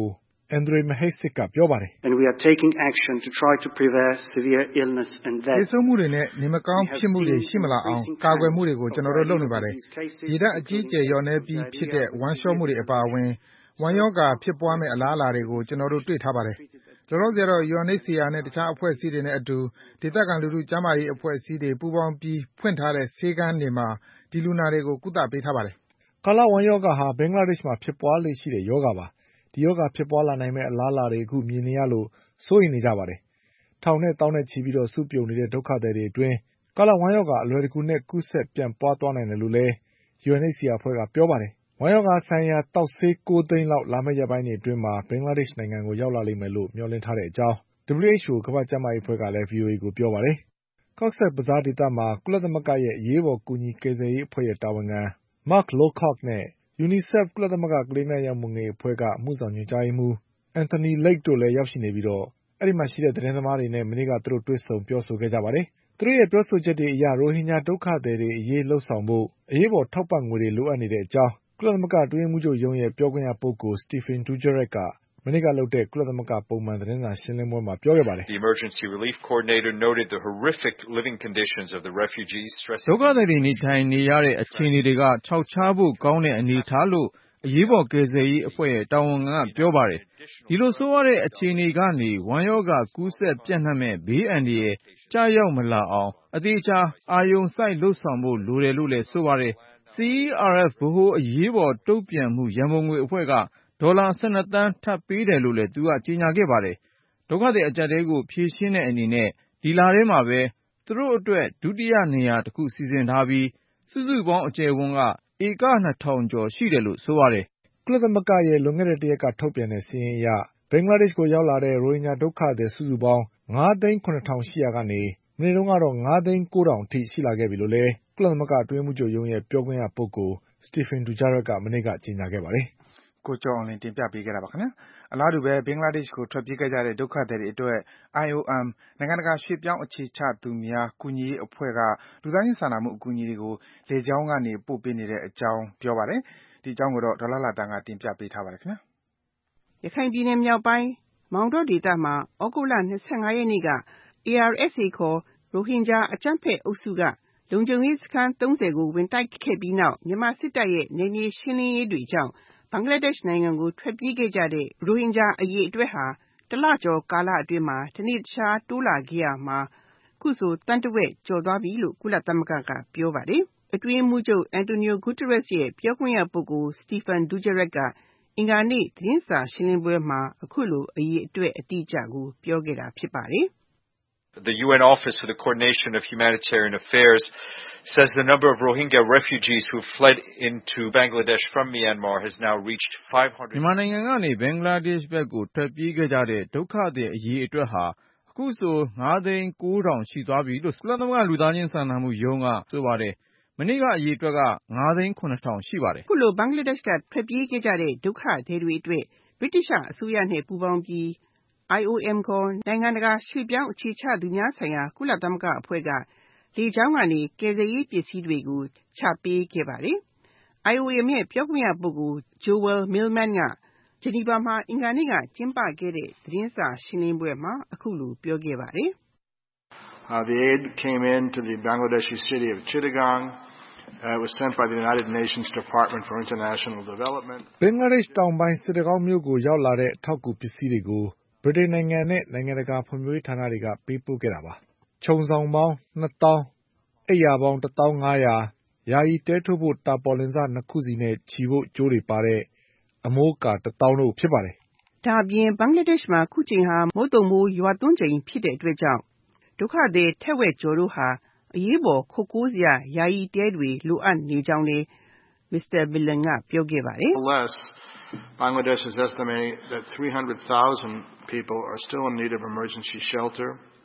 Andre Mahasic ကပြောပါတယ် And we are taking action to try to prevent severe illness and သေ death. ဆုံးမှုတွေနဲ့နေမကောင်းဖြစ်မှုတွေရှိမလာအောင်ကာကွယ်မှုတွေကိုကျွန်တော်တို့လုပ်နေပါတယ်။ရေဓာတ်အကြီးအကျယ်လျော့နည်းပြီးဖြစ်တဲ့ဝမ်းလျှောမှုတွေအပါအဝင်ဝမ်းရောဂါဖြစ်ပွားမဲ့အလားအလာတွေကိုကျွန်တော်တို့တွေ့ထားပါတယ်။လောလောဆယ်တော့ U N H C R နဲ့တခြားအဖွဲ့အစည်းတွေနဲ့အတူဒေသခံလူထုကျန်းမာရေးအဖွဲ့အစည်းတွေပူးပေါင်းပြီးဖွင့်ထားတဲ့ဆေးခန်းတွေမှာဒီလူနာတွေကိုကုသပေးထားပါတယ်။ကာလဝမ်းရောဂါဟာဘင်္ဂလားဒေ့ရှ်မှာဖြစ်ပွားလေ့ရှိတဲ့ရောဂါပါ။ဒီရောဂါဖြစ်ပွားလာနိုင်မဲ့အလားအလာတွေအခုမြင်နေရလို့စိုးရိမ်နေကြပါတယ်။ထောင်နဲ့တောင်းနဲ့ချီပြီးတော့စုပြုံနေတဲ့ဒုက္ခသည်တွေအတွင်းကာလဝမ်းရောဂါအလွယ်တကူနဲ့ကူးစက်ပြန့်ပွားသွားနိုင်တယ်လို့လည်း U N H C R အဖွဲ့ကပြောပါတယ်။ဝမ်းရောဂါဆိုင်ရာတောက်ဆေး၉သိန်းလောက်လာမယ့်ရက်ပိုင်းတွေအတွင်းမှာဘင်္ဂလားဒေ့ရှ်နိုင်ငံကိုရောက်လာလိမ့်မယ်လို့မျှော်လင့်ထားတဲ့အကြောင်း W H O ကမ္ဘာ့ကျန်းမာရေးအဖွဲ့ကလည်း V O A ကိုပြောပါတယ်။ Cox's Bazar ဒေသမှာကုလသမဂ္ဂရဲ့အရေးပေါ်ကူညီကယ်ဆယ်ရေးအဖွဲ့ရဲ့တာဝန်ခံ Mark Lowcock နဲ့ UNICEF ကုလသမဂ္ဂကလေးများရန်ပုံငွေအဖွဲ့ကအမှုဆောင်ညွှန်ကြားရေးမှူး Anthony Lake တို့လည်းရောက်ရှိနေပြီးတော့အဲဒီမှာရှိတဲ့သတင်းသမားတွေနဲ့မနေ့ကသူတို့တွေ့ဆုံပြောဆိုခဲ့ကြပါတယ်။သူတို့ရဲ့ပြောဆိုချက်တွေအရရိုဟင်ဂျာဒုက္ခသည်တွေအရေးလှုပ်ဆောင်ဖို့အရေးပေါ်ထောက်ပံ့ငွေတွေလိုအပ်နေတဲ့အကြောင်းကုလသမဂ္ဂအတွင်းရေးမှူးချုပ်ရုံးရဲ့ပြောခွင့်ရပုဂ္ဂိုလ် Stéphane Dujarric ကမနေ့ကလုပ်တဲ့ကုလသမဂ္ဂပုံမှန်သတင်းစာရှင်းလင်းပွဲမှာပြောခဲ့ပါတယ် The emergency relief coordinator noted the horrific living conditions of the refugees stressing ဒုက္ခသည်တွေနေထိုင်နေရတဲ့အခြေအနေတွေကခြောက်ခြားဖို့ကောင်းတဲ့အနေအထားလို့အရေးပေါ်ကယ်ဆယ်ရေးအဖွဲ့ရဲ့တာဝန်ခံကပြောပါတယ်ဒီလိုဆိုရတဲ့အခြေအနေကနေဝမ်းရောဂါကူးစက်ပြန့်နှံ့မဲ့ဘေးအန္တရာယ်ကြာရောက်မလာအောင်အသေးချာအာယုံစိုက်လှုပ်ဆောင်ဖို့လိုတယ်လို့လည်းဆိုပါတယ် C E R F ဗဟိုအရေးပေါ်တုံ့ပြန်မှုရန်ပုံငွေအဖွဲ့ကဒေါ်လာ၁၂သန်းထပ်ပေးတယ်လို့လည်းသူကကြေညာခဲ့ပါတယ်ဒုက္ခသည်အကြပ်တဲကိုဖြေရှင်းတဲ့အနေနဲ့ဒီလထဲမှာပဲသူတို့အတွက်ဒုတိယနေရာတစ်ခုစီစဉ်ထားပြီးစုစုပေါင်းအကျယ်ဝန်းကဧကနှစ်ထောင်ကျော်ရှိတယ်လို့ဆိုပါတယ်ကုလသမဂ္ဂရဲ့လွန်ခဲ့တဲ့တရက်ကထုတ်ပြန်တဲ့စာရင်းအရဘင်္ဂလားဒေ့ရှ်ကိုရောက်လာတဲ့ရိုဟင်ဂျာဒုက္ခသည်စုစုပေါင်း၅သိန်း၇ထောင်ရှိရာကနေမနေ့တုန်းကတော့၅သိန်း၉ထောင်အထိရှိလာခဲ့ပြီလို့လည်းကုလသမဂ္ဂအတွင်းရေးမှူးချုပ်ရုံးရဲ့ပြောခွင့်ရပုဂ္ဂိုလ် Stéphane Dujarric ကမနေ့ကကြေညာခဲ့ပါတယ်။ကိုကျော်အောင်လင်းတင်ပြပေးခဲ့တာပါခင်ဗျာ။အလားတူပဲဘင်္ဂလားဒေ့ရှ်ကိုထွက်ပြေးခဲ့ကြတဲ့ဒုက္ခသည်တွေအတွက် I O M နိုင်ငံတကာရွှေ့ပြောင်းအခြေချသူများကူညီရေးအဖွဲ့ကလူသားချင်းစာနာမှုအကူအညီတွေကိုလေကြောင်းကနေပို့ပေးနေတဲ့အကြောင်းပြောပါတယ်။ဒီအကြောင်းကိုတော့ဒေါ်လာလာတန်ကတင်ပြပေးထားပါတယ်ခင်ဗျာ။ရခိုင်ပြည်နယ်မြောက်ပိုင်းမောင်တောဒေသမှာဩဂုတ်လ၂၅ရက်နေ့က A R S A ခေါ်ရိုဟင်ဂျာအကြမ်းဖက်အုပ်စုကလုံခြုံရေးစခန်း၃၀ကိုဝင်တိုက်ခဲ့ပြီးနောက်မြန်မာစစ်တပ်ရဲ့နယ်မြေရှင်းလင်းရေးတွေကြောင့်ဘင်္ဂလားဒေ့ရှ်နိုင်ငံကိုထွက်ပြေးခဲ့ကြတဲ့ရိုဟင်ဂျာအရေအတွက်ဟာတလကျော်ကာလအတွင်းမှာတနေ့တခြားတိုးလာခဲ့ရမှာခုဆိုတန်းတဝက်ကျော်သွားပြီလို့ကုလသမဂ္ဂကပြောပါတယ်။အတွင်းရေးမှူးချုပ် Antonio Guterres ရဲ့ပြောခွင့်ရပုဂ္ဂိုလ် Stéphane Dujarric ကအင်္ဂါနေ့သတင်းစာရှင်းလင်းပွဲမှာအခုလိုအရေအတွက်အတိအကျကိုပြောခဲ့တာဖြစ်ပါတယ်။ The U N Office for the Coordination of Humanitarian Affairs says the number of Rohingya refugees who fled into Bangladesh from Myanmar has now reached five hundred. မြန်မာနိုင်ငံကနေဘင်္ဂလားဒေ့ရှ်ဘက်ကိုထွက်ပြေးခဲ့ကြတဲ့ဒုက္ခသည်အရေအတွက်ဟာအခုဆို၅သိန်း၉ထောင်ရှိသွားပြီလို့ကုလသမဂ္ဂလူသားချင်းစာနာမှုရုံးကဆိုပါတယ်။မနေ့ကအရေအတွက်က၅သိန်း၇ထောင်ရှိပါတယ်။ခုလိုဘင်္ဂလားဒေ့ရှ်ကထွက်ပြေးခဲ့ကြတဲ့ဒုက္ခသည်တွေအတွက်ဗြိတိရှ်အစိုးရနဲ့ပူးပေါင်းပြီးI O M ခေါ်နိုင်ငံတကာရွှေ့ပြောင်းအခြေချသူများဆိုင်ရာကုလသမဂ္ဂအဖွဲ့ကလေကြောင်းကနေကယ်ဆယ်ရေးပစ္စည်းတွေကိုချပေးခဲ့ပါတယ်။ I O M ရဲ့ပြောခွင့်ရပုဂ္ဂိုလ် Joel Millman ကဂျနီဗာမှာအင်္ဂါနေ့ကကျင်းပခဲ့တဲ့သတင်းစာရှင်းလင်းပွဲမှာအခုလိုပြောခဲ့ပါတယ်။ uh, The aid came into the Bangladeshi city of Chittagong. Uh, it was sent by the United Nations Department for International Development. ဘင်္ဂလားဒေ့ရှ်တောင်ပိုင်းစစ်တကောင်းမြို့ကိုရောက်လာတဲ့အထောက်အကူပစ္စည်းတွေကိုဗြိတိန်နိုင်ငံနဲ့နိုင်ငံတကာဖွံ့ဖြိုးရေးဌာနတွေကပေးပို့ခဲ့တာပါ။ခြုံဆောင်ပေါင်းနှစ်သောင်းအိပ်ယာပေါင်းတစ်သောင်းငါးရာယာယီတဲထိုးဖို့တာပေါ်လင်စနှစ်ခုစီနဲ့ခြီဖို့ကြိုးတွေပါတဲ့အမိုးကာတစ်သောင်းတို့ဖြစ်ပါတယ်။ဒါအပြင်ဘင်္ဂလားဒေ့ရှ်မှာခုချိန်ဟာမုတ်သုန်မိုးရွာသွန်းချိန်ဖြစ်တဲ့အတွက်ကြောင့်ဒုက္ခသည်ထက်ဝက်ကျော်တို့ဟာအရေးပေါ်ခိုကိုးစရာယာယီတဲတွေလိုအပ်နေကြောင်းလည်းမစ္စတာ Millen ကပြောခဲ့ပါတယ်။ Bangladesh is estimating that three hundred thousand people are still in need of emergency shelter.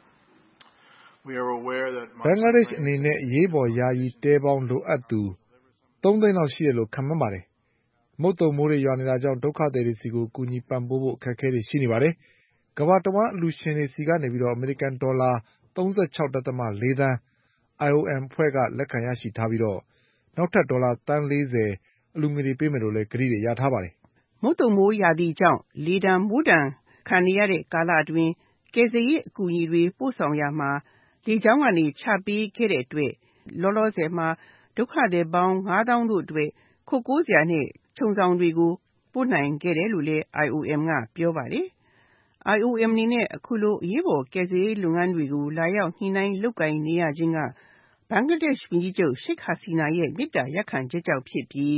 We are aware that Bangladesh အနေနဲ့အရေးပေါ်ယာယီတဲပေါင်းလိုအပ်သူသုံးသိန်းလောက်ရှိတယ်လို့ခန့်မှန်းပါတယ်။မုတ်သုန်မိုးတွေရွာနေတာကြောင့်ဒုက္ခသည်တွေစီကိုကူညီပံ့ပိုးဖို့အခက်အခဲတွေရှိနေပါတယ်။ကမ္ဘာတဝန်းအလူရှင်တွေစီကနေပြီးတော့အမေရိကန်ဒေါ်လာ၃၆ဒသမ၄သန်း I O M အဖွဲ့ကလက်ခံရရှိထားပြီးတော့နောက်ထပ်ဒေါ်လာသန်း၄၀အလူငွေတွေပေးမယ်လို့လည်းကတိတွေရထားပါတယ်။မုတ်သုန်မိုးရာသီကြောင့်လေဒဏ်မိုးဒဏ်ခံနေရတဲ့ကာလအတွင်းကယ်ဆယ်ရေးအကူအညီတွေပို့ဆောင်ရာမှာလေကြောင်းကနေချပေးခဲ့တဲ့အတွက်လောလောဆယ်မှာဒုက္ခသည်ပေါင်းငါးသောင်းတို့အတွက်ခိုကိုးစရာနဲ့ခြုံဆောင်တွေကိုပို့နိုင်ခဲ့တယ်လို့လည်း I O M ကပြောပါတယ်။ I O M အနေနဲ့အခုလိုအရေးပေါ်ကယ်ဆယ်ရေးလုပ်ငန်းတွေကိုလာရောက်ညှိနှိုင်းလုပ်ကိုင်နေရခြင်းကဘင်္ဂလားဒေ့ရှ်ဝန်ကြီးချုပ်ရှိတ်ဟာစီနာရဲ့မေတ္တာရပ်ခံချက်ကြောင့်ဖြစ်ပြီး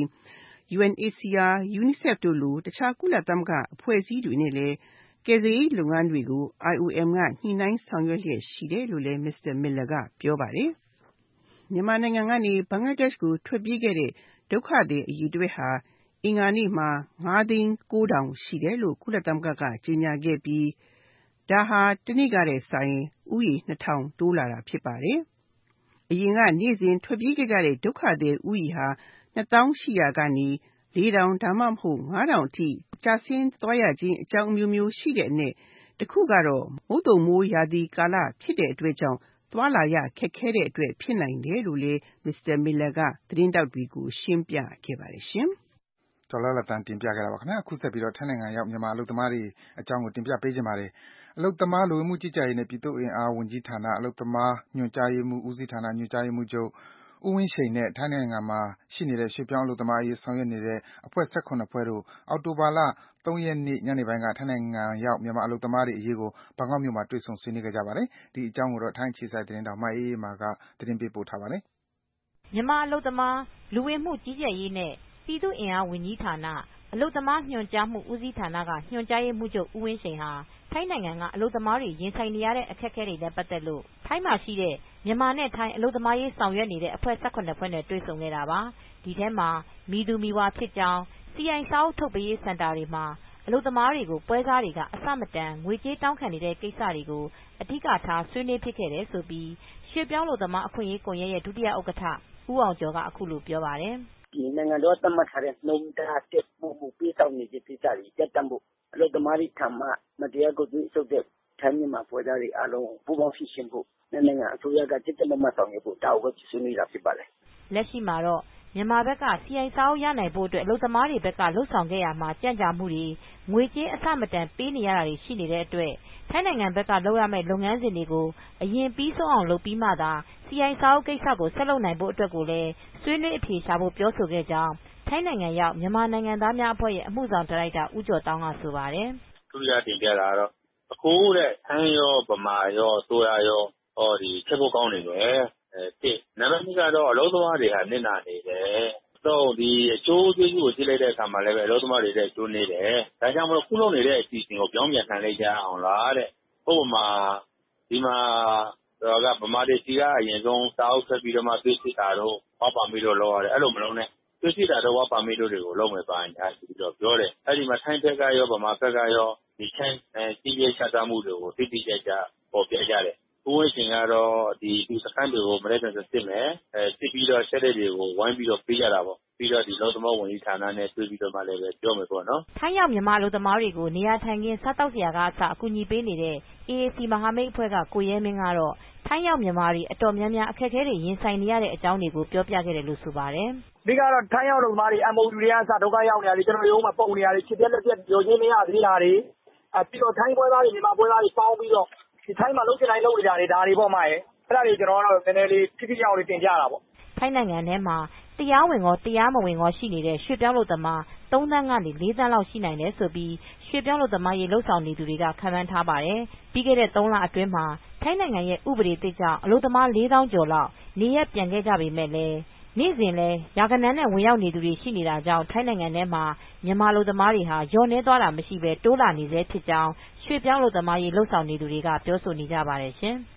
U N H C R, UNICEF တို့လိုတခြားကုလသမဂ္ဂအဖွဲ့အစည်းတွေနဲ့လည်းကယ်ဆယ်ရေးလုပ်ငန်းတွေကို I O M ကညှိနှိုင်းဆောင်ရွက်လျက်ရှိတယ်လို့လည်း မစ္စတာမီလာကပြောပါတယ်။မြန်မာနိုင်ငံကနေဘင်္ဂလားဒေ့ရှ်ကိုထွက်ပြေးခဲ့တဲ့ဒုက္ခသည်အရေအတွက်ဟာအင်္ဂါနေ့မှာငါးသိန်းကိုးထောင်ရှိတယ်လို့ကုလသမဂ္ဂကကြေညာခဲ့ပြီးဒါဟာတနေ့ကတည်းကစာရင်ဦးရေနှစ်ထောင်တိုးလာတာဖြစ်ပါတယ်။အရင်ကနေ့စဉ်ထွက်ပြေးခဲ့ကြတဲ့ဒုက္ခသည်ဦးရေဟာနှစ်သောင်းရှိရာကနေလေးထောင်ဒါမှမဟုတ်ငါးထောင်အထိကျဆင်းသွားရခြင်းအကြောင်းအမျိုးမျိုးရှိတဲ့အနက်တစ်ခုကတော့မုတ်သုန်မိုးရာသီကာလဖြစ်တဲ့အတွက်ကြောင့်သွားလာရခက်ခဲတဲ့အတွက်ဖြစ်နိုင်တယ်လို့လည်းမစ္စတာမီလာကသတင်းတောက်တွေကိုရှင်းပြခဲ့ပါတယ်ရှင်။တော်လာလတန်တင်ပြခဲ့တာပါခင်ဗျာ။အခုဆက်ပြီးတော့ထိုင်းနိုင်ငံရောက်မြန်မာအလုပ်သမားတွေအကြောင်းကိုတင်ပြပေးချင်ပါတယ်။အလုပ်သမားလူဝင်မှုကြီးကြပ်ရေးနဲ့ပြည်သူ့အင်အားဝန်ကြီးဌာနအလုပ်သမားညွှန်ကြားရေးမှူးဦးစီးဌာနညွှန်ကြားရေးမှူးချုပ်ဦးဝင်းရှိန်နဲ့ထိုင်းနိုင်ငံမှာရှိနေတဲ့ရွှေ့ပြောင်းအလုပ်သမားအရေးဆောင်ရွက်နေတဲ့အဖွဲ့၁၇ဖွဲ့တို့အောက်တိုဘာလသုံးရက်နေ့ညနေပိုင်းကထိုင်းနိုင်ငံရောက်မြန်မာအလုပ်သမားတွေအရေးကိုဘန်ကောက်မြို့မှာတွေ့ဆုံဆွေးနွေးခဲ့ကြပါတယ်။ဒီအကြောင်းကိုတော့ထိုင်းအခြေစိုက်သတင်းတောက်မအေးအေးမာကသတင်းပေးပို့ထားပါတယ်။မြန်မာအလုပ်သမားလူဝင်မှုကြီးကြပ်ရေးနဲ့ပြည်သူ့အင်အားဝန်ကြီးဌာနအလုပ်သမားညွှန်ကြားမှုဦးစီးဌာနကညွှန်ကြားရေးမှူးချုပ်ဦးဝင်းရှိန်ဟာထိုင်းနိုင်ငံကအလုပ်သမားတွေရင်ဆိုင်နေရတဲ့အခက်အခဲတွေနဲ့ပတ်သက်လို့ထိုင်းမှာရှိတဲ့မြန်မာနဲ့ထိုင်းအလုပ်သမားရေးဆောင်ရွက်နေတဲ့အဖွဲ့၁၇ဖွဲ့နဲ့တွေ့ဆုံခဲ့တာပါ။ဒီထဲမှာမိသူမိဝါဖြစ်ကြောင်းစီအိုင်စာအုပ်ထုတ်ပေးရေးစင်တာတွေမှာအလုပ်သမားတွေကိုပွဲစားတွေကအဆမတန်ငွေကြေးတောင်းခံနေတဲ့ကိစ္စတွေကိုအဓိကထားဆွေးနွေးဖြစ်ခဲ့တယ်ဆိုပြီးရွှေ့ပြောင်းအလုပ်သမားအခွင့်အရေးကွန်ရက်ရဲ့ဒုတိယဥက္ကဋ္ဌဦးအောင်ကျော်ကအခုလိုပြောပါတယ်။ဒီနိုင်ငံတော်သတ်မှတ်ထားတဲ့နှုန်းထားတက်မှုမှုပေးဆောင်နေတဲ့ကိစ္စတွေတက်တတ်ဖို့အလုပ်သမားတွေထံမှမတရားကိုသွေးဆုပ်တဲ့ထိုင်းမြန်မာပွဲစားတွေအားလုံးပူးပေါင်းဖြစ်ရှင်ဖို့နိုင်ငံအစိုးရကကြက်ကြက်မတ်မတ်ဆောင်ရွက်ဖို့တာဝန်ဆွေးနွေးတာဖြစ်ပါတယ်။လက်ရှိမှာတော့မြန်မာဘက်ကစီအိုင်စာအုပ်ရနိုင်ဖို့အတွက်အလုပ်သမားတွေဘက်ကလှုပ်ဆောင်ခဲ့ရမှာကြံ့ကြာမှုတွေငွေကြေးအဆမတန်ပေးနေရတာတွေရှိနေတဲ့အတွက်ထိုင်းနိုင်ငံဘက်ကလုပ်ရမယ့်လုပ်ငန်းစဉ်တွေကိုအရင်ပြီးဆုံးအောင်လုပ်ပြီးမှသာစီအိုင်စာအုပ်ကိစ္စကိုဆက်လုပ်နိုင်ဖို့အတွက်ကိုလည်းဆွေးနွေးအဖြေရှာဖို့ပြောဆိုခဲ့ကြောင်းထိုင်းနိုင်ငံရောက်မြန်မာနိုင်ငံသားများအဖွဲ့ရဲ့အမှုဆောင်ဒါရိုက်တာဦးကျော်တောင်းကဆိုပါတယ်။သူရတင်ပြတာတော့အခုတဲ့ထိုင်းရောဗမာရောဆိုရရောဟောဒီချက်ဖို့ကောင်းနေတယ်အဲတစ်နံပါတ်နှစ်ကတော့အလုပ်သမားတွေဟာနစ်နာနေတယ်တော့ဒီအကျိုးကျေးဇူးကိုကြည့်လိုက်တဲ့အခါမှာလည်းပဲအလုပ်သမားတွေတဲ့အကျိုးနေတယ်ဒါကြောင့်မလို့ခုလုပ်နေတဲ့အစီအစဉ်ကိုပြောင်းပြန်ခံလိုက်ကြအောင်လားတဲ့ဥပမာဒီမှာတော့ကဗမာဒေစီကအရင်ဆုံးစာအုပ်ဆက်ပြီးတော့မှသိစစ်တာတော့ဝါပါမီလို့လောက်ရတယ်အဲ့လိုမလုပ်နဲ့သိစစ်တာတော့ဝါပါမီလို့တွေကိုလုပ်မယ်ပါညာပြီးတော့ပြောတယ်အဲ့ဒီမှာထိုင်းဘက်ကရောဗမာဘက်ကရောဒီထိုင်းအဲစီးရဲချတာမှုတွေကိုသိသိကြကြပေါ်ပြကြတယ်ဦးဝင်းရှင်ကတော့ဒီဒီစကန်တွေကိုမရက်တဲ့စစ်မယ်အဲစစ်ပြီးတော့ဆက်တဲ့တွေကိုဝိုင်းပြီးတော့ပေးကြတာပေါ့ပြီးတော့ဒီလုံသမားဝန်ကြီးဌာနနဲ့တွေ့ပြီးတော့မှလည်းပဲပြောမယ်ပေါ့နော်ထိုင်းရောက်မြန်မာလူသမားတွေကိုနေရာထိုင်ခင်းစားတောက်စရာကအစအကူအညီပေးနေတဲ့ A A C မဟာမိတ်အဖွဲ့ကကိုရဲမင်းကတော့ထိုင်းရောက်မြန်မာတွေအတော်များများအခက်အခဲတွေရင်ဆိုင်နေရတဲ့အကြောင်းတွေကိုပြောပြခဲ့တယ်လို့ဆိုပါတယ်။ဒီကတော့ထိုင်းရောက်လူသမားတွေ M O U တွေကစဒုက္ခရောက်နေရတယ်ကျွန်တော်ရုံးမှာပုံနေရတယ်ချစ်တဲ့လက်ပြရောချင်းမရသေးတာတွေအဲပြီးတော့ထိုင်းပွဲသားတွေမြန်မာပွဲသားတွေပေါင်းပြီးတော့ဒီထိုင်းမှာလုပ်ချင်တိုင်းလုပ်နေကြတယ်ဒါတွေပေါ့မှရဲ့အဲ့ဒါတွေကျွန်တော်ကတော့နည်းနည်းလေးဖြစ်ဖြစ်ကြောင်လေးတင်ပြတာပေါ့ထိုင်းနိုင်ငံထဲမှာတရားဝင်ရောတရားမဝင်ရောရှိနေတဲ့ရွှေ့ပြောင်းလုပ်သမားသုံးသန်းကနေလေးသန်းလောက်ရှိနိုင်တယ်ဆိုပြီးရွှေ့ပြောင်းလုပ်သမားရေးလှုပ်ဆောင်နေသူတွေကခန့်မှန်းထားပါတယ်ပြီးခဲ့တဲ့သုံးလအတွင်းမှာထိုင်းနိုင်ငံရဲ့ဥပဒေသစ်ကြောင့်အလုပ်သမားလေးသောင်းကျော်လောက်နေရပ်ပြန်ခဲ့ကြပေမဲ့လည်းနေ့စဉ်လဲရာဂဏန်းနဲ့ဝင်ရောက်နေသူတွေရှိနေတာကြောင့်ထိုင်းနိုင်ငံထဲမှာမြန်မာလူသမားတွေဟာယောနေသွားတာမရှိပဲတိုးလာနေစေဖြစ်ကြောင်းရွှေ့ပြောင်းလူသမားရေးလှုပ်ဆောင်နေသူတွေကပြောဆိုနေကြပါတယ်ရှင်။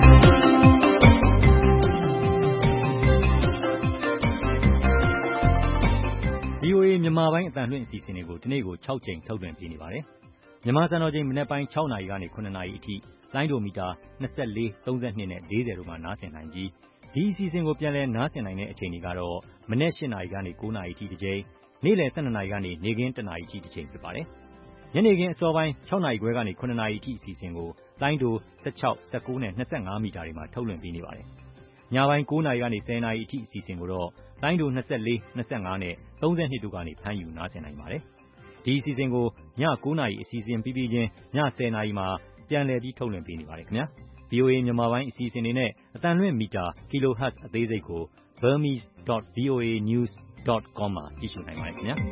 V O A မြန်မာပိုင်းအသံလွှင့်အစီအစဉ်တွေကိုဒီနေ့ကို၆ကြိမ်ထုတ်လွှင့်ပေးနေပါတယ်။မြန်မာစံတော်ချိန်မနက်ပိုင်း၆နာရီကနေ၇နာရီအထိလိုင်းဒိုမီတာ၂၄၊၃၂နဲ့၄၀တို့မှာနားဆင်နိုင်ပြီးဒီအစီအစဉ်ကိုပြန်လည်နားဆင်နိုင်တဲ့အချိန်တွေကတော့မနက်၈နာရီကနေ၉နာရီအထိတစ်ကြိမ်နေ့လယ်၁၂နာရီကနေနေ့ခင်း၁နာရီအထိတစ်ချိန်ဖြစ်ပါတယ်။ညနေခင်းအစောပိုင်း၆နာရီခွဲကနေ၇နာရီအထိအစီအစဉ်ကိုလိုင်းဒို၁၆၊၁၉နဲ့၂၅မီတာတွေမှာထုတ်လွှင့်ပေးနေပါတယ်။ညပိုင်း၉နာရီကနေ၁၀နာရီအထိအစီအစဉ်ကိုတော့လိုင်းဒို၂၄၊၂၅နဲ့၃၂တို့ကနေဖမ်းယူနားဆင်နိုင်ပါတယ်။ဒီအစီအစဉ်ကိုည၉နာရီအစီအစဉ်ပြီးပြီးချင်းည၁၀နာရီမှာပြန်လည်ပြီးထုတ်လွှင့်ပေးနေပါတယ်ခင်ဗျာ ဗွီအိုအေ မြန်မာပိုင်းအစီအစဉ်တွေနဲ့အသံလွှင့်မီတာ kilohertz အသေးစိတ်ကို burmese dot voa news dot com မှာကြည့်ရှုနိုင်ပါတယ်ခင်ဗျာ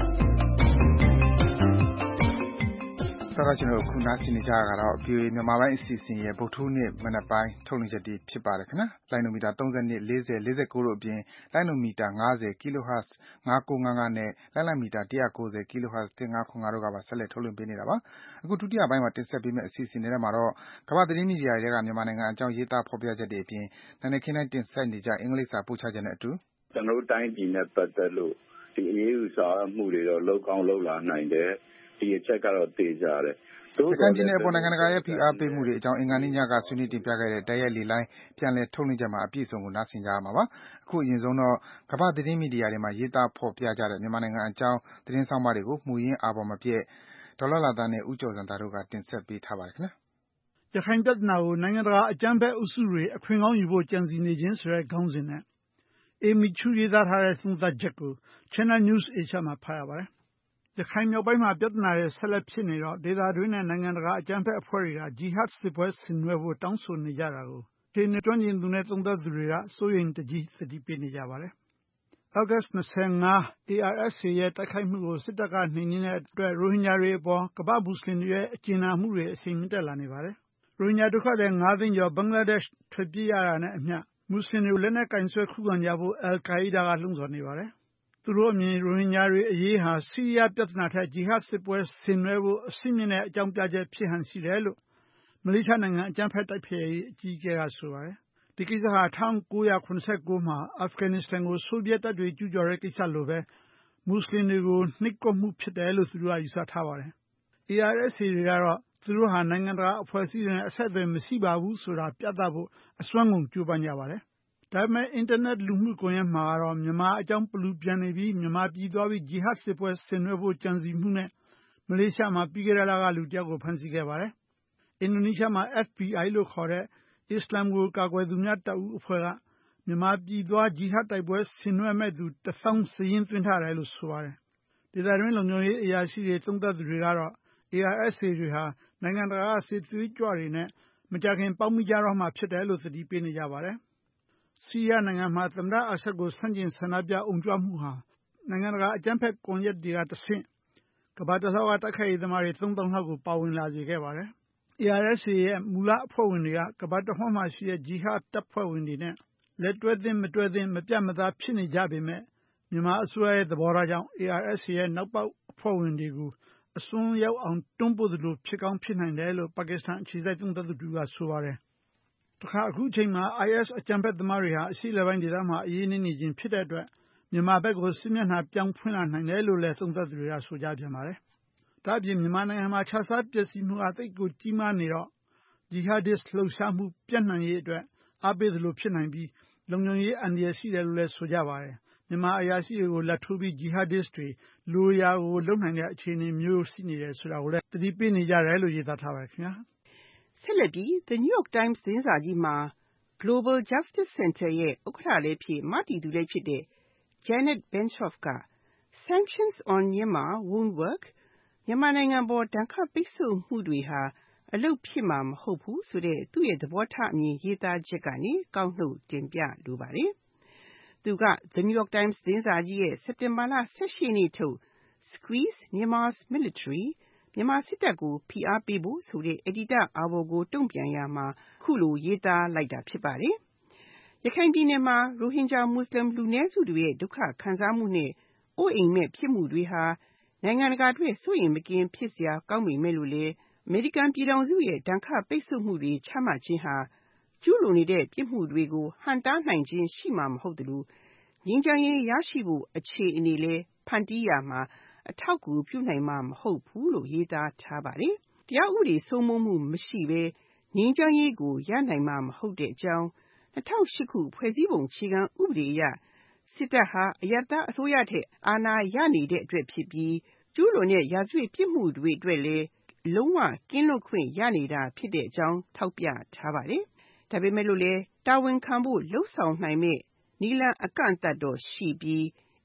သောတာရှင်တို့ခုနားဆင်နေကြတာကတော့ ဗွီအိုအေ မြန်မာပိုင်းအစီအစဉ်ရဲ့ဗုဒ္ဓဟူးနေ့မနက်ပိုင်းထုတ်လွှင့်ချက်တွေဖြစ်ပါတယ်ခင်ဗျာ။လိုင်းနိုမီတာ၃၂ ၄၀ ၄၉တို့အပြင်လိုင်းနိုမီတာ၅၀ kilohertz ၅၉၅၅နဲ့လိုင်းလံမီတာ၁၉၀ kilohertz ၁၅၇၅တို့ကပါဆက်လက်ထုတ်လွှင့်ပေးနေတာပါ။အခုဒုတိယပိုင်းမှာတင်ဆက်ပေးမယ့်အစီအစဉ်တွေထဲမှာတော့ကမ္ဘာသတင်းမီဒီယာတွေကမြန်မာနိုင်ငံအကြောင်းရေးသားဖော်ပြချက်တွေအပြင်နာနေခင်းတိုင်းတင်ဆက်နေကြအင်္ဂလိပ်စာပို့ချချက်နဲ့အတူကျွန်တော်တို့တိုင်းပြည်နဲ့ပတ်သက်လို့ဒီအရေးအစာမှုတွေတော့လောက်ကောင်းလောက်လာနိုင်တယ်ဒီအချက်ကတော့သိကြတယ်ရခိုင်ပြည်နယ်အပေါ်နိုင်ငံတကာရဲ့ဖိအားပေးမှုတွေအကြောင်းအင်္ဂါနေ့ညကဆွေးနွေးတင်ပြခဲ့တဲ့တိုက်ရိုက်လေလိုင်းပြန်လည်ထုတ်လွှင့်ချက်မှာအပြည့်အစုံကိုနားဆင်ကြရမှာပါ။အခုအရင်ဆုံးတော့ကမ္ဘာသတင်းမီဒီယာတွေမှာရေးသားဖော်ပြကြတဲ့မြန်မာနိုင်ငံအကြောင်းသတင်းဆောင်မတွေကိုမူရင်းအာဘော်မပြည့်ဒေါ်လာလာသားနဲ့ဦးကျော်စံသားတို့ကတင်ဆက်ပေးထားပါတယ်ခင်ဗျာ။ရခိုင်ပြည်နယ်ကိုနိုင်ငံတကာအကြမ်းဖက်အုပ်စုတွေအခွင့်ကောင်းယူဖို့ကြံစည်နေခြင်းဆိုတဲ့ခေါင်းစဉ်နဲ့အေမီချူရေးသားထားတဲ့သုံးသပ်ချက်ကို Channel News Asia မှာဖတ်ရပါတယ်။ရခိုင်မြောက်ပိုင်းမှာပြဿနာတွေဆက်လက်ဖြစ်နေတော့ဒေသတွင်းနဲ့နိုင်ငံတကာအကြမ်းဖက်အဖွဲ့တွေကဂျီဟတ်စစ်ပွဲဆင်နွှဲဖို့တောင်းဆိုနေကြတာကိုဒီနေ့ကျွမ်းကျင်သူနဲ့သုံးသပ်သူတွေကစိုးရိမ်တကြီးသတိပေးနေကြပါတယ်။ August ၂၅ A R S A ရဲ့တိုက်ခိုက်မှုကိုစစ်တပ်ကနှိမ်နင်းတဲ့အတွက်ရိုဟင်ဂျာတွေအပေါ်ကမ္ဘာမွတ်စလင်တွေရဲ့အကျဉ်းနာမှုတွေအရှိန်မြင့်တက်လာနေပါတယ်။ရိုဟင်ဂျာဒုက္ခသည်၅သိန်းကျော်ဘင်္ဂလားဒေ့ရှ်ထွက်ပြေးရတာနဲ့အမျှမွတ်စလင်တွေလက်နက်ကင်ဆွဲခုခံကြဖို့အယ်လ်ကိုင်းဒါးကလှုံ့ဆော်နေပါတယ်။သူတို့အမြင်ရိုဟင်ဂျာတွေအရေးဟာဆီးရီးယားပြဿနာထက်ဂျီဟတ်စစ်ပွဲဆင်နွှဲဖို့အဆင့်မြင့်တဲ့အကြောင်းပြချက်ဖြစ်ဟန်ရှိတယ်လို့မလေးရှားနိုင်ငံအကြမ်းဖက်တိုက်ဖျက်ရေးအကြီးအကဲကဆိုပါတယ်။ဒီကိစ္စဟာ၁၉၇၉မှာအာဖဂန်နစ္စတန်ကိုဆိုဗီယက်တပ်တွေကျူးကျော်တဲ့ကိစ္စလိုပဲမွတ်စလင်တွေကိုနှိပ်ကွပ်မှုဖြစ်တယ်လို့သူတို့ကယူဆထားပါတယ်။ A R S A တွေကတော့သူတို့ဟာနိုင်ငံတကာအဖွဲ့အစည်းတွေနဲ့အဆက်အသွယ်မရှိပါဘူးဆိုတာပြသဖို့အစွမ်းကုန်ကြိုးပမ်းကြပါတယ်။ဒါပေမဲ့အင်တာနက်လူမှုကွန်ရက်မှာတော့မြန်မာအကြောင်းပလူပြန်နေပြီးမြန်မာပြည်သွားပြီးဂျီဟတ်စစ်ပွဲဆင်နွှဲဖို့ကြံစည်မှုနဲ့မလေးရှားမှာပြီးခဲ့တဲ့လကလူတယောက်ကိုဖမ်းဆီးခဲ့ပါတယ်။အင်ဒိုနီးရှားမှာ F B I လို့ခေါ်တဲ့အစ္စလာမ်ကိုကာကွယ်သူများတပ်ဦးအဖွဲ့ကမြန်မာပြည်သွားဂျီဟတ်တိုက်ပွဲဆင်နွှဲမဲ့သူတစ်သောင်းစာရင်းသွင်းထားတယ်လို့ဆိုပါတယ်။ဒေသတွင်းလုံခြုံရေးအရာရှိတွေသုံးသပ်သူတွေကတော့ A R S A တွေဟာနိုင်ငံတကာစစ်သွေးကြွတွေနဲ့မကြာခင်ပေါင်းမိကြတော့မှာဖြစ်တယ်လို့သတိပေးနေကြပါတယ်။ဆီးရီးယားနိုင်ငံမှာသမ္မတအာဆတ်ကိုဆန့်ကျင်ဆန္ဒပြအုံကြွမှုဟာနိုင်ငံတကာအကြမ်းဖက်ကွန်ရက်တွေကတဆင့်ကမ္ဘာတလွှားကတိုက်ခိုက်ရေးသမားတွေသုံးသောင်းလောက်ကိုပါဝင်လာစေခဲ့ပါတယ်။ A R S A ရဲ့မူလအဖွဲ့ဝင်တွေကကမ္ဘာတဝန်းမှာရှိတဲ့ဂျီဟတ်တပ်ဖွဲ့ဝင်တွေနဲ့လက်တွဲသင့်မတွဲသင့်မပြတ်မသားဖြစ်နေကြပေမဲ့မြန်မာအစိုးရရဲ့သဘောထားကြောင့် A R S A ရဲ့နောက်ပေါက်အဖွဲ့ဝင်တွေကိုအစွန်းရောက်အောင်တွန်းပို့သလိုဖြစ်ကောင်းဖြစ်နိုင်တယ်လို့ပါကစ္စတန်အခြေစိုက်သုံးသပ်သူကဆိုပါတယ်။တခါအခုချိန်မှာ I S အကြမ်းဖက်သမားတွေဟာအရှေ့လက်ပိုင်းဒေသမှာအရေးနှိမ့်နေခြင်းဖြစ်တဲ့အတွက်မြန်မာဘက်ကိုစစ်မျက်နှာပြောင်းဖွင့်လာနိုင်တယ်လို့လည်းသုံးသပ်သူတွေကဆိုကြပြန်ပါတယ်။ဒါ့အပြင်မြန်မာနိုင်ငံမှာခြားစားပျက်စီးမှုအသိကိုကြီးမားနေတော့ဂျီဟာဒစ်လှုပ်ရှားမှုပြန့်နှံ့ရေးအတွက်အားပေးသလိုဖြစ်နိုင်ပြီးလုံခြုံရေးအန္တရာယ်ရှိတယ်လို့လည်းဆိုကြပါတယ်။မြန်မာအရာရှိတွေကိုလက်ထိုးပြီးဂျီဟာဒစ်တွေလိုရာကိုလုံနိုင်တဲ့အခြေအနေမျိုးရှိနေတယ်ဆိုတာကိုလည်းသတိပေးနေကြတယ်လို့ရေးသားထားပါတယ်ခင်ဗျာ။ဆက်လက်ပြီး The New York Times သတင်းစာကြီးမှာ Global Justice Center ရဲ့ဥက္ကဋ္ဌလည်းဖြစ်မတည်သူလည်းဖြစ်တဲ့ Janet Benshoff က Sanctions on Myanmar won't work မြန်မာနိုင်ငံပေါ်ဒဏ်ခတ်ပိတ်ဆို့မှုတွေဟာအလုပ်ဖြစ်မှာမဟုတ်ဘူးဆိုတဲ့သူ့ရဲ့သဘောထားအမြင်ရေးသားချက်ကနေကောက်နှုတ်တင်ပြလိုပါတယ်။သူက The New York Times သတင်းစာကြီးရဲ့စက်တင်ဘာလ၁၈ရက်နေ့ထုတ် Squeeze Myanmar's Military မြန်မာစစ်တပ်ကိုဖိအားပေးဖို့ဆိုတဲ့အယ်ဒီတာအာဘော်ကိုတုံ့ပြန်ရမှာခုလိုရေးသားလိုက်တာဖြစ်ပါတယ်။ရခိုင်ပြည်နယ်မှာရိုဟင်ဂျာမွတ်စလင်လူနည်းစုတွေရဲ့ဒုက္ခခံစားမှုနဲ့အိုးအိမ်မဲ့ဖြစ်မှုတွေဟာနိုင်ငံတကာအတွက်စိုးရိမ်မကင်းဖြစ်စရာကောင်းပေမဲ့လို့လေအမေရိကန်ပြည်ထောင်စုရဲ့ဒဏ်ခတ်ပိတ်ဆို့မှုတွေချမှတ်ခြင်းဟာကျူးလွန်နေတဲ့ပြစ်မှုတွေကိုဟန့်တားနိုင်ခြင်းရှိမှာမဟုတ်သလိုငြိမ်းချမ်းရေးရရှိဖို့အခြေအနေလည်းဖန်တီးရမှာအထောက်အကူပြုနိုင်မှာမဟုတ်ဘူးလို့ရေးသားထားပါတယ်။တရားဥပဒေစိုးမိုးမှုမရှိဘဲငြိမ်းချမ်းရေးကိုရနိုင်မှာမဟုတ်တဲ့အကြောင်း၂၀၀၈ခုဖွဲ့စည်းပုံအခြေခံဥပဒေအရစစ်တပ်ဟာအရပ်သားအစိုးရထက်အာဏာရနေတဲ့အတွက်ဖြစ်ပြီးကျူးလွန်တဲ့ရာဇဝတ်ပြစ်မှုတွေအတွက်လည်းလုံးဝကင်းလွတ်ခွင့်ရနေတာဖြစ်တဲ့အကြောင်းထောက်ပြထားပါတယ်။ဒါပေမဲ့လို့လည်းတာဝန်ခံဖို့လှုံ့ဆော်နိုင်မဲ့နည်းလမ်းအကန့်အသတ်တော့ရှိပြီး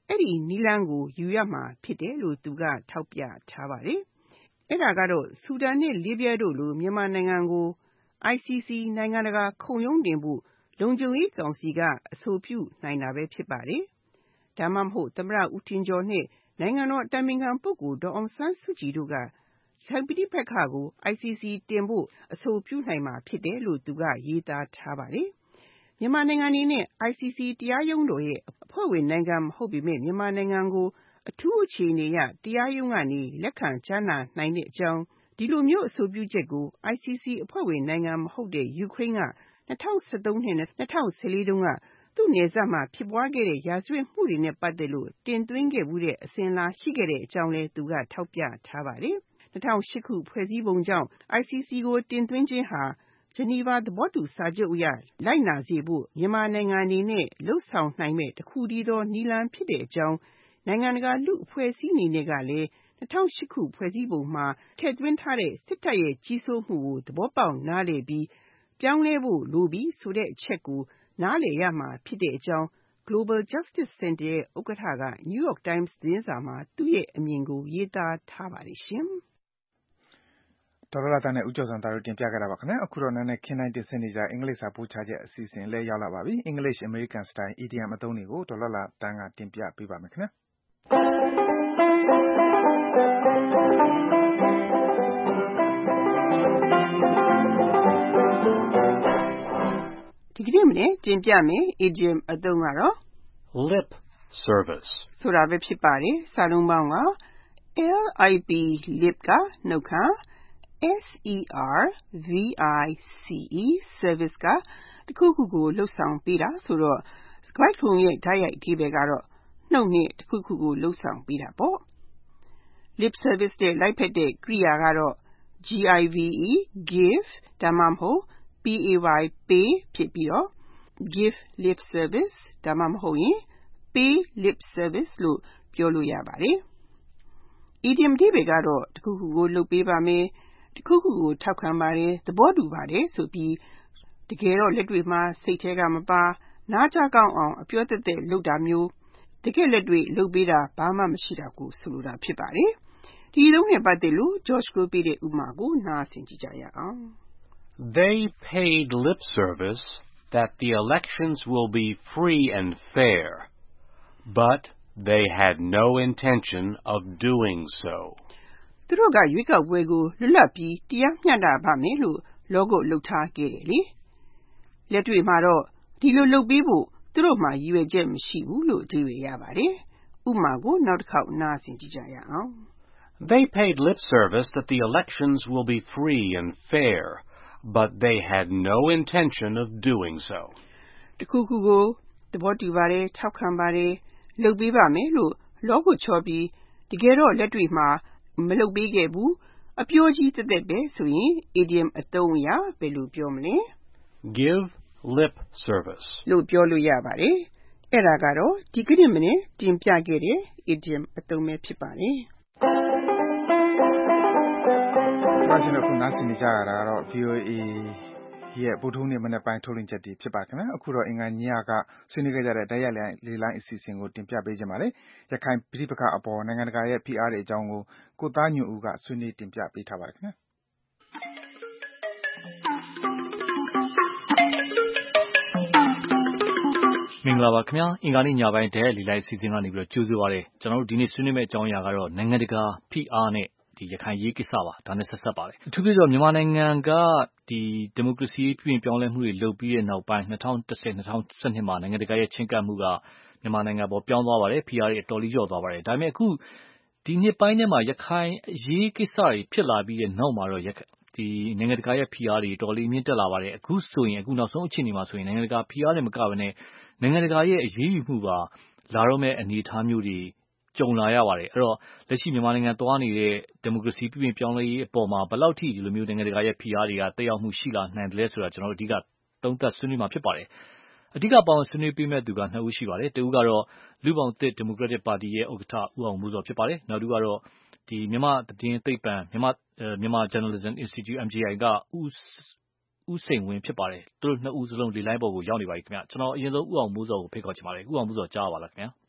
အဲ့ဒီနီလန်းကိုယူရမှာဖြစ်တယ်လို့သူကထောက်ပြထားပါတယ်။အဲ့ဒါကတော့ဆူဒန်နဲ့လီဘီယာတို့လိုမြန်မာနိုင်ငံကို I C C နိုင်ငံတကာခုံရုံးတင်ဖို့လုံခြုံရေးကောင်စီကအဆိုပြုနိုင်တာပဲဖြစ်ပါတယ်။ဒါမှမဟုတ်သမ္မတဦးထင်ကျော်နဲ့နိုင်ငံတော်အတိုင်ပင်ခံပုဂ္ဂိုလ်ဒေါ်အောင်ဆန်းစုကြည်တို့ကရခိုင်ပြည်ပခါကို I C C တင်ဖို့အဆိုပြုနိုင်မှာဖြစ်တယ်လို့သူကရေးသားထားပါတယ်။မြန်မာနိုင်ငံအနေနဲ့ I C C တရားရုံးတော်ရဲ့အဖွဲ့ဝင်နိုင်ငံမဟုတ်ပေမဲ့မြန်မာနိုင်ငံကိုအထူးအခြေအနေအရတရားရုံးကနေလက်ခံကြားနာနိုင်တဲ့အကြောင်းဒီလိုမျိုးအဆိုပြုချက်ကို I C C အဖွဲ့ဝင်နိုင်ငံမဟုတ်တဲ့ယူကရိန်းက၂၀၁၃နဲ့၂၀၁၄တုန်းကသူ့နယ်စပ်မှာဖြစ်ပွားခဲ့တဲ့ရာဇဝတ်မှုတွေနဲ့ပတ်သက်လို့တင်သွင်းခဲ့မှုတဲ့အစဉ်အလာရှိခဲ့တဲ့အကြောင်းလဲသူကထောက်ပြထားပါတယ်။၂၀၀၈ခုဖွဲ့စည်းပုံကြောင့် I C C ကိုတင်သွင်းခြင်းဟာဂျနီဗာသဘောတူစာချုပ်အရလိုက်နာစေဖို့မြန်မာနိုင်ငံအနေနဲ့လှုပ်ဆောင်နိုင်မဲ့တခုတည်းသောနည်းလမ်းဖြစ်တဲ့အကြောင်းနိုင်ငံတကာလူအဖွဲ့အစည်းအနေနဲ့ကလည်း၂၀၀၈ခုဖွဲ့စည်းပုံမှာထည့်သွင်းထားတဲ့စစ်တပ်ရဲ့ကြီးစိုးမှုကိုသဘောပေါက်နားလည်ပြီးပြောင်းလဲဖို့လိုပြီးဆိုတဲ့အချက်ကိုနားလည်ရမှာဖြစ်တဲ့အကြောင်း Global Justice Center ရဲ့ဥက္ကဋ္ဌက New York Times သတင်းစာမှာသူ့ရဲ့အမြင်ကိုရေးသားထားပါတယ်ရှင်။ဒေါ်လာတန်နဲ့ဦးကျော်စံသားတို့တင်ပြခဲ့တာပါခင်ဗျာအခုတော့နည်းနည်းခင်းတိုင်းတင်ဆက်နေကြအင်္ဂလိပ်စာပို့ချချက်အစီအစဉ်လည်းရောက်လာပါပြီ English American Style Idiom အသုံးတွေကိုဒေါ်လာတန်ကတင်ပြပေးပါမယ်ခင်ဗျာဒီကနေ့မနေ့တင်ပြမယ် idiom အသုံးကတော့ lip service ဆိုတာပဲဖြစ်ပါတယ်စာလုံးပေါင်းက L I P lip ကနှုတ်ခမ်းS E R V I C E service ကတခုခုကိုလှုပ်ဆောင်ပေးတာဆိုတော့စကားလုံးရဲ့ဓာတ်ရိုက်အဓိပ္ပာယ်ကတော့နှုတ်နဲ့တခုခုကိုလှုပ်ဆောင်ပေးတာပေါ့ lip service တဲ့လိုက်ဖက်တဲ့ကရိယာကတော့ G I V E give ဒါမှမဟုတ် P A Y pay ဖြစ်ပြီးတော့ give lip service ဒါမှမဟုတ်ရင် pay lip service လို့ပြောလို့ရပါတယ်။ idiom အဓိပ္ပာယ်ကတော့တခုခုကိုလုပ်ပေးပါမယ်တခုခုကိုထောက်ခံပါတယ်သဘောတူပါတယ်ဆိုပြီးတကယ်တော့လက်တွေ့မှာစိတ်ထဲကမပါနားကြကောင်းအောင်အပြောသက်သက်လုပ်တာမျိုးတကယ်လက်တွေ့လုပ်ပေးတာဘာမှမရှိတာကိုဆိုလိုတာဖြစ်ပါတယ်ဒီအသုံးနဲ့ပတ်သက်လို့ George ကိုပေးတဲ့ဥပမာကိုနားဆင်ကြည့်ကြရအောင် They paid lip service that the elections will be free and fair, but they had no intention of doing so. သူတို့ကရွေးကောက်ပွဲကိုလွတ်လပ်ပြီးတရားမျှတပါမယ်လို့လောကုလုပ်ထားခဲ့တယ်လေလက်တွေ့မှာတော့ဒီလိုလုပ်ပေးဖို့သူတို့မှရည်ရွယ်ချက်မရှိဘူးလို့အဓိပ္ပာယ်ရပါတယ်ဥပမာကိုနောက်တစ်ခေါက်နားဆင်ကြည့်ကြရအောင် They paid lip service that the elections will be free and fair, but they had no intention of doing so. တခုခုကိုသဘောတူပါတယ်ထောက်ခံပါတယ်လုပ်ပေးပါမယ်လို့လောကုချောပြီးတကယ်တော့လက်တွေ့မှာမလုပ်ပေးခဲ့ဘူးအပြောကြီးတက်တက်ပဲဆိုရင် idiom အသုံးအရဘယ်လိုပြောမလဲ Give lip service လို့ပြောလို့ရပါတယ်အဲ့ဒါကတော့ဒီကနေ့မနေ့တင်ပြခဲ့တဲ့ idiom အသုံးပဲဖြစ်ပါတယ်ဒါရှင်တို့ခုနားဆင်နေကြရတာကတော့ V O A ရဲ့ဗုဒ္ဓဟူးနေ့မနေ့ပိုင်းထုတ်လွှင့်ချက်တွေဖြစ်ပါခင်ဗျာအခုတော့အင်္ဂါညကဆွေးနွေးခဲ့ကြတဲ့တရားလိုင်းလေးလိုင်းအစီအစဉ်ကိုတင်ပြပေးကြပါမယ်ရခိုင်ပြည်ပကအပေါ်နိုင်ငံတကာရဲ့ဖိအားတွေအကြောင်းကိုကိုသားညွန့်ဦးကဆွေးနွေးတင်ပြပေးထားပါတယ်ခင်ဗျာမင်္ဂလာပါခင်ဗျာအင်္ဂါနေ့ညပိုင်းတဲ့လီလိုက်စီစဉ်ကနေပြီးတော့ကြိုဆိုပါရစေကျွန်တော်တို့ဒီနေ့ဆွေးနွေးမယ့်အကြောင်းအရာကတော့နိုင်ငံတကာဖိအားနဲ့ဒီရခိုင်ရေးကိစ္စပါဒါနဲ့ဆက်ဆက်ပါတယ်အထူးသဖြင့်တော့မြန်မာနိုင်ငံကဒီဒီမိုကရေစီပြင်ပြောင်းလဲမှုတွေလုပ်ပြီးတဲ့နောက်ပိုင်း၂၀၁၀ ၂၀၁၂မှာနိုင်ငံတကာရဲ့ချင်းကပ်မှုကမြန်မာနိုင်ငံပေါ်ပြောင်းသွားပါတယ်ဖိအားတွေအတော်လေးလျော့သွားပါတယ်ဒါပေမဲ့အခုဒီနှစ်ပိုင်းထဲမှာရခိုင်ရေးကိစ္စတွေဖြစ်လာပြီးတဲ့နောက်မှာတော့ဒီနိုင်ငံတကာရဲ့ဖိအားတွေတော်လေးမြင့်တက်လာပါတယ်အခုဆိုရင်အခုနောက်ဆုံးအခြေအနေမှာဆိုရင်နိုင်ငံတကာဖိအားတွေမကဘဲနဲ့နိုင်ငံတကာရဲ့အရေးယူမှုပါလာတော့မဲ့အနေအထားမျိုးတွေကြုံလာရပါတယ်အဲ့တော့လက်ရှိမြန်မာနိုင်ငံသွားနေတဲ့ဒီမိုကရေစီပြည်ပြောင်းလဲရေးအပေါ်မှာဘယ်လောက်ထိဒီလိုမျိုးနိုင်ငံတကာရဲ့ဖိအားတွေကတက်ရောက်မှုရှိလာနိုင်တယ်လဲဆိုတာကျွန်တော်တို့အဓိကသုံးသပ်ဆွေးနွေးမှာဖြစ်ပါတယ်အဓိကပေါင်းဆွေးနွေးပေးမဲ့သူကနှစ်ဦးရှိပါတယ်တဦးကတော့လူပောင်သစ်ဒီမိုကရက်တစ်ပါတီရဲ့ဥက္ကဋ္ဌဦးအောင်မိုးစောဖြစ်ပါတယ်နောက်တစ်ဦးကတော့ဒီမြန်မာသတင်းသိပ္ပံမြန်မာမြန်မာ Journalism Institute M J I ကဦးဦးစိန်ဝင်းဖြစ်ပါတယ်သူတို့နှစ်ဦးစလုံးဒီလိုင်းပေါ်ကိုရောက်နေပါပြီခင်ဗျကျွန်တော်အရင်ဆုံးဦးအောင်မိုးစောကိုဖိတ်ခေါ်ချင်ပါတယ်ဦးအောင်မိုးစောကြားပါလားခင်ဗျာ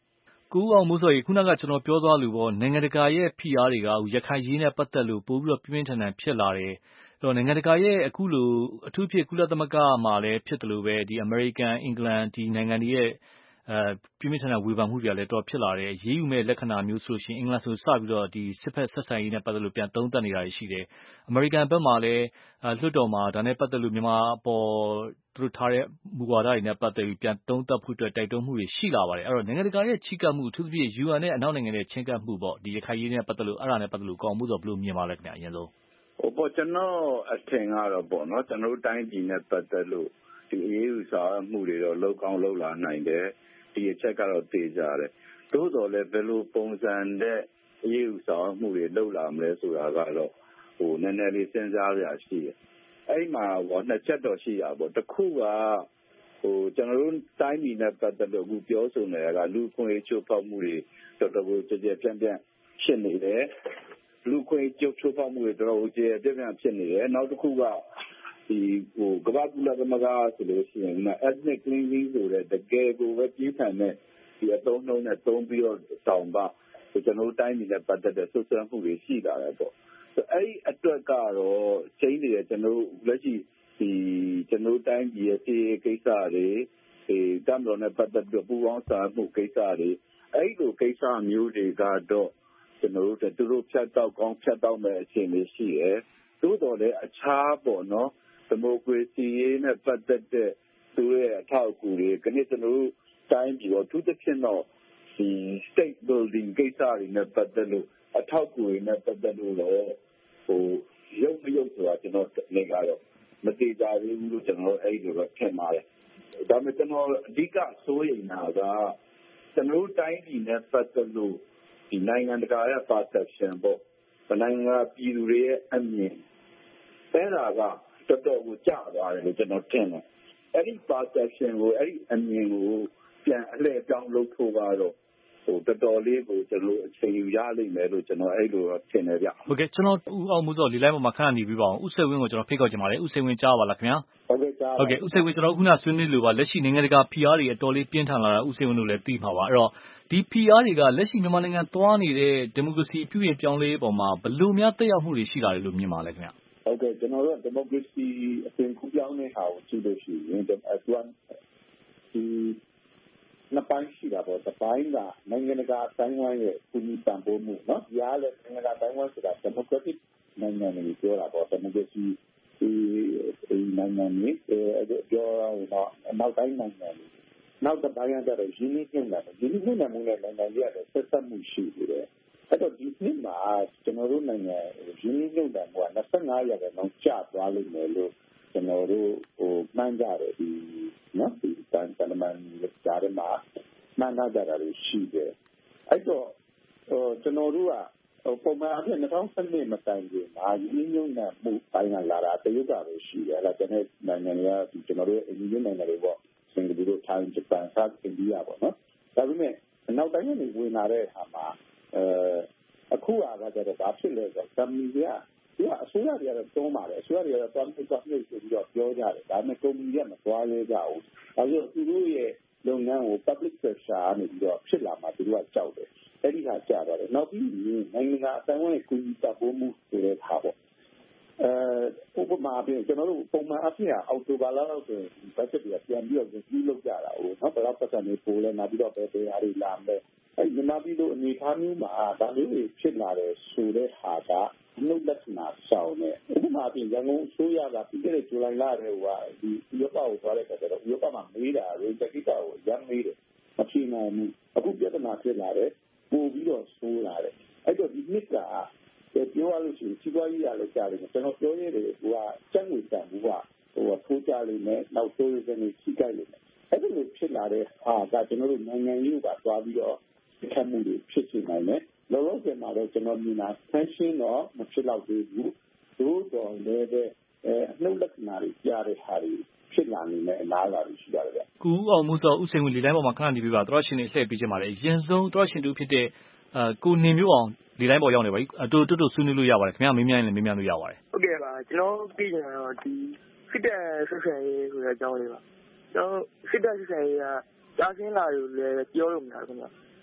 ကိုအောင်မိုးစောကြီးခုနကကျွန်တော်ပြောသွားလို့ပေါ့နိုင်ငံတကာရဲ့ဖိအားတွေကရခိုင်ရေးနဲ့ပတ်သက်လို့ပို့ပြီးတော့ပြင်းပြင်းထန်ထန်ဖြစ်လာတယ်အဲ့တော့နိုင်ငံတကာရဲ့အခုလိုအထူးဖြစ်ကုလသမဂ္ဂမှာလည်းဖြစ်တယ်လို့ပဲဒီအမေရိကန်အင်္ဂလန်ဒီနိုင်ငံတွေရဲ့အဲပြင်းပြင်းထန်ထန်ဝေဖန်မှုတွေကလည်းတော့ဖြစ်လာတယ်ရေးယူမဲ့လက္ခဏာမျိုးဆိုရှင်အင်္ဂလန်ဆိုစပြီးတော့ဒီစစ်ဖက်ဆက်ဆံရေးနဲ့ပတ်သက်လို့ပြန်သုံးသပ်နေတာရှိတယ်အမေရိကန်ဘက်မှာလည်းလွှတ်တော်မှာဒါနဲ့ပတ်သက်လို့မြန်မာပေါ်သူတို့ထားတဲ့မူဝါဒတွေနဲ့ပတ်သက်ပြီးပြန်သုံးသပ်ဖို့အတွက်တိုက်တွန်းမှုတွေရှိလာပါတယ်အဲ့တော့နိုင်ငံတကာရဲ့ချိကပ်မှုအထူးသဖြင့် ယူအန် နဲ့အနောက်နိုင်ငံတွေချင်းကပ်မှုပေါ့ဒီရခိုင်ရေးနဲ့ပတ်သက်လို့အဲ့ဒါနဲ့ပတ်သက်လို့ကောင်းမှုဆိုဘယ်လိုမြင်ပါလဲခင်ဗျအရင်ဆုံးဟိုပေါ့ကျွန်တော်အထင်ကတော့ပေါ့နော်ကျွန်တော်တိုင်းပြည်နဲ့ပတ်သက်လို့ဒီအေးဥစားမှုတွေတော့လောက်ကောင်းလောက်လာနိုင်တယ်ဒီအချက်ကတော့သိကြတယ်သို့တော်လည်းဘယ်လိုပုံစံတဲ့အေးဥစားမှုတွေလောက်လာမလဲဆိုတာကတော့ဟိုနည်းနည်းလေးစဉ်းစားရရှိတယ်အဲ့မှာဘောနှစ်ချက်တော့ရှိရပေါ့တစ်ခုကဟိုကျွန်တော်တို့တိုင်းပြည်နဲ့ပတ်သက်လို့အခုပြောဆိုနေတာကလူခွင့်ချိုးဖောက်မှုတွေတော်တော်ကိုကြည်ကြဲပြန့်ပြန့်ဖြစ်နေတယ်လူခွင့်ချိုးချိုးဖောက်မှုတွေတော်တော်ကြည်ကြဲပြန့်ပြန့်ဖြစ်နေတယ်နောက်တစ်ခုကဒီဟိုကမ္ဘာ့ကုလသမဂ္ဂဆိုလို့ရှိရင် ethnic cleansing ဆိုတဲ့တကယ်ကိုပဲပြည်ထန်တဲ့ဒီအသုံးနှုန်းနဲ့သုံးပြီးတော့တောင်းပါကျွန်တော်တို့တိုင်းပြည်နဲ့ပတ်သက်တဲ့ဆွဆွဲမှုတွေရှိလာတယ်ပေါ့အဲ့ဒီအတွက်ကတော့ချိန်နေတယ်ကျွန်တော်တို့လက်ရှိဒီကျွန်တော်တိုင်းပြည်ရဲ့ဒီကိစ္စတွေဒီတမ်တော်နဲ့ပတ်သက်ပြီးပူးပေါင်းဆောင်မှုကိစ္စတွေအဲ့ဒီလိုကိစ္စမျိုးတွေကတော့ကျွန်တော်တို့သူတို့ဖြတ်တောက်ကောင်းဖြတ်တောက်မဲ့အခြေအနေရှိတယ်သို့တော်လည်းအခြားပေါ့နော်ဒီမိုကရေစီရေးနဲ့ပတ်သက်တဲ့သူရဲ့အထောက်အကူတွေကနေ့ကျွန်တော်တို့တိုင်းပြည်တော့သူတစ်ဖြစ်တော့ဒီ state building ကိစ္စတွေနဲ့ပတ်သက်လို့အထောက်အကူတွေနဲ့ပတ်သက်လို့တော့ဟိုရုပ်မရုပ်ဆိုတာကျွန်တော်နေကတော့မတိကြသေးဘူးလို့ကျွန်တော်အဲ့လိုတော့ထင်ပါတယ်ဒါပေမဲ့ကျွန်တော်အဓိကစိုးရိမ်တာကကျွန်တော်တိုင်းပြည်နဲ့ပတ်သက်လို့ဒီနိုင်ငံတကာရဲ့ perception ပေါ့နိုင်ငံပြည်သူတွေရဲ့အမြင်အဲ့ဒါကတော်တော်ကိုကျသွားတယ်လို့ကျွန်တော်ထင်တယ်အဲ့ဒီ perception ကိုအဲ့ဒီအမြင်ကိုပြန်အလှည့်ပြောင်းလုပ်ဖို့ကတော့ဟိုတော်တော်လေးကိုကျွန်တော်အချိန်ယူရလိမ့်မယ်လို့ကျွန်တော်အဲ့လိုတော့ထင်တယ်ဗျဟုတ်ကဲ့ကျွန်တော်ဦးအောင်မိုးစောဒီ line ပေါ်မှာခဏနေပြီးပါအောင်ဦးစိတ်ဝင်းကိုကျွန်တော်ဖိတ်ခေါ်ချင်ပါတယ်ဦးစိတ်ဝင်းကြားပါလားခင်ဗျာဟုတ်ကဲ့ကြားဟုတ်ကဲ့ဦးစိတ်ဝင်းကျွန်တော်ခုနဆွေးနွေးလို့ပါလက်ရှိနိုင်ငံတကာ P R တွေအတော်လေးပြင်းထန်လာတာဦးစိတ်ဝင်းတို့လည်းသိမှာပါအဲ့တော့ဒီ P R တွေကလက်ရှိမြန်မာနိုင်ငံသွားနေတဲ့ဒီမိုကရေစီပြုပြင်ပြောင်းလဲရေးပေါ်မှာဘယ်လိုများသက်ရောက်မှုတွေရှိလာတယ်လို့မြင်ပါလဲခင်ဗျာဟုတ်ကဲ့ကျွန်တော်တို့ဒီမိုကရေစီအသွင်ကူးပြောင်းတဲ့ဟာကိုကြည့်လို့ရှိရင်အတွန်းဒီနှစ်ပိုင်းရှိတာပေါ့တစ်ပိုင်းကနိုင်ငံတကာတိုင်းဝိုင်းရဲ့ကူညီပံ့ပိုးမှုเนาะဒီအားလည်းနိုင်ငံတကာတိုင်းဝိုင်းဆိုတာ democratic နိုင်ငံတွေပြောတာပေါ့ democracy ဒီနိုင်ငံတွေပြောတော့နောက်တိုင်းနိုင်ငံတွေနောက်တစ်ပိုင်းကတော့ရင်းနှီးမြှုပ်နှံမှုရင်းနှီးမြှုပ်နှံမှုနဲ့နိုင်ငံတွေကတော့ဆက်ဆက်မှုရှိနေတယ်အဲ့တော့ဒီနှစ်မှာကျွန်တော်တို့နိုင်ငံရင်းနှီးမြှုပ်နှံမှုကနှစ်ဆယ့်ငါးရာခိုင်နှုန်းကျသွားလိမ့်မယ်လို့ကျွန်တော်တို့ဟိုမှန်းကြတယ်ဒီနော်ဒီတန်တမန်ကြားထဲမှာမှန်းကြတာလို့ရှိတယ်အဲ့တော့ဟိုကျွန်တော်တို့ကပုံမှန်အဖြစ်၂၀၁၂မတိုင်ခင်မှာရင်းနှီးမြှုပ်နှံမှုပိုင်းကလာတာတရုတ်ကပဲရှိတယ်အဲ့ဒါကျွန်တော်နိုင်ငံတွေကကျွန်တော်တို့အင်ဂျင်နီယာနိုင်ငံတွေပေါ့စင်ကာပူတို့ထိုင်းဂျပန်ဆတ်အိန္ဒိယပေါ့နော်ဒါပေမဲ့နောက်တိုင်းကနေဝင်လာတဲ့အခါမှာအဲအခုအားကကြတော့ဘာဖြစ်လဲဆိုတော့ကမ္ဘာကြီးကသူကအစိုးရတွေကတော့သုံးပါတယ်အစိုးရတွေကတော့သွားပြီးသွားပြီးဆိုပြီးတော့ပြောကြတယ်ဒါပေမဲ့ကုမ္ပဏီကမသွားရဲကြဘူးဒါဆိုသူတို့ရဲ့လုပ်ငန်းကို public sector ကနေပြီးတော့ဖြစ်လာမှသူတို့ကကြောက်တယ်အဲ့ဒီဟာကြာတော့တယ်နောက်ပြီးနိုင်ငံကအတိုင်းအဝန်ကူညီတပ်ဖို့မှုဆိုတဲ့ဟာပေါ့အဲဥပမာပြင်ကျွန်တော်တို့ပုံမှန်အဖြစ်အောက်တိုဘာလလောက်ဆိုရင် budget တွေကပြန်ပြီးတော့ကြီးလုပ်ကြတာဟုတ်နော်ဘယ်တော့ပတ်စံနေပို့လဲနောက်ပြီးတော့ဘယ်ဘယ်ဟာတွေလာမယ်အဲ့ဒီမှာပြီးတော့အနေထားမျိုးမှာဒါလေးတွေဖြစ်လာတယ်ဆိုတဲ့ဟာကနှုတ်လက်နာဆောင်တယ်ဥပမာပြင်ရန်ကုန်အစိုးရကပြီးခဲ့တဲ့ဇူလိုင်လထဲကဒီဥရောပကိုသွားတဲ့အခါကျတော့ဥရောပမှာမေးတာရေတကိစ္စကိုရမ်းမေးတယ်မဖြေနိုင်ဘူးအခုပြဿနာဖြစ်လာတယ်ပို့ပြီးတော့ဆိုးလာတယ်အဲ့တော့ဒီနှစ်ကပြောရလို့ရှိရင်စီးပွားရေးရလည်းကြားတယ်ကျွန်တော်ပြောရတယ်ကစက်ငွေတန်ဘူးကဟိုထိုးကြလိမ့်မယ်နောက်ဆိုးရတဲ့နေစီးကြိုက်လိမ့်မယ်အဲ့ဒီလိုဖြစ်လာတဲ့ဟာကကျွန်တော်တို့နိုင်ငံရေးကသွားပြီးတော့ခက်မှုတွေဖြစ်နေနိုင်တယ်လောလောဆယ်မှာတော့ကျွန်တော်မြင်တာ tension တော့မဖြစ်တော့သေးဘူးသို့တော်လည်းပဲအဲနှုတ်လက္ခဏာတွေကြားတဲ့ဟာတွေဖြစ်လာနေတဲ့အလားအလာတွေရှိပါတယ်ဗျ။ကိုဦးအောင်မိုးစောဦးစိန်ဝင်ဒီတိုင်းပေါ်မှာခဏနေပြပါသောရှင်တွေလှည့်ပေးချင်ပါတယ်။အရင်ဆုံးသောရှင်တို့ဖြစ်တဲ့အဲကိုနေမျိုးအောင်ဒီတိုင်းပေါ်ရောက်နေပါပြီ။အတူတူဆွေးနွေးလို့ရပါတယ်ခင်ဗျာမေးမြန်းရင်လည်းမေးမြန်းလို့ရပါတယ်။ဟုတ်ကဲ့ပါကျွန်တော်ပြည်နေတာတော့ဒီစစ်တပ်ဆက်ဆံရေးဆိုတဲ့အကြောင်းလေးပါ။ကျွန်တော်စစ်တပ်ဆက်ဆံရေးကကြားစင်းလာလို့လည်းပြောလို့မရဘူးခင်ဗျာ။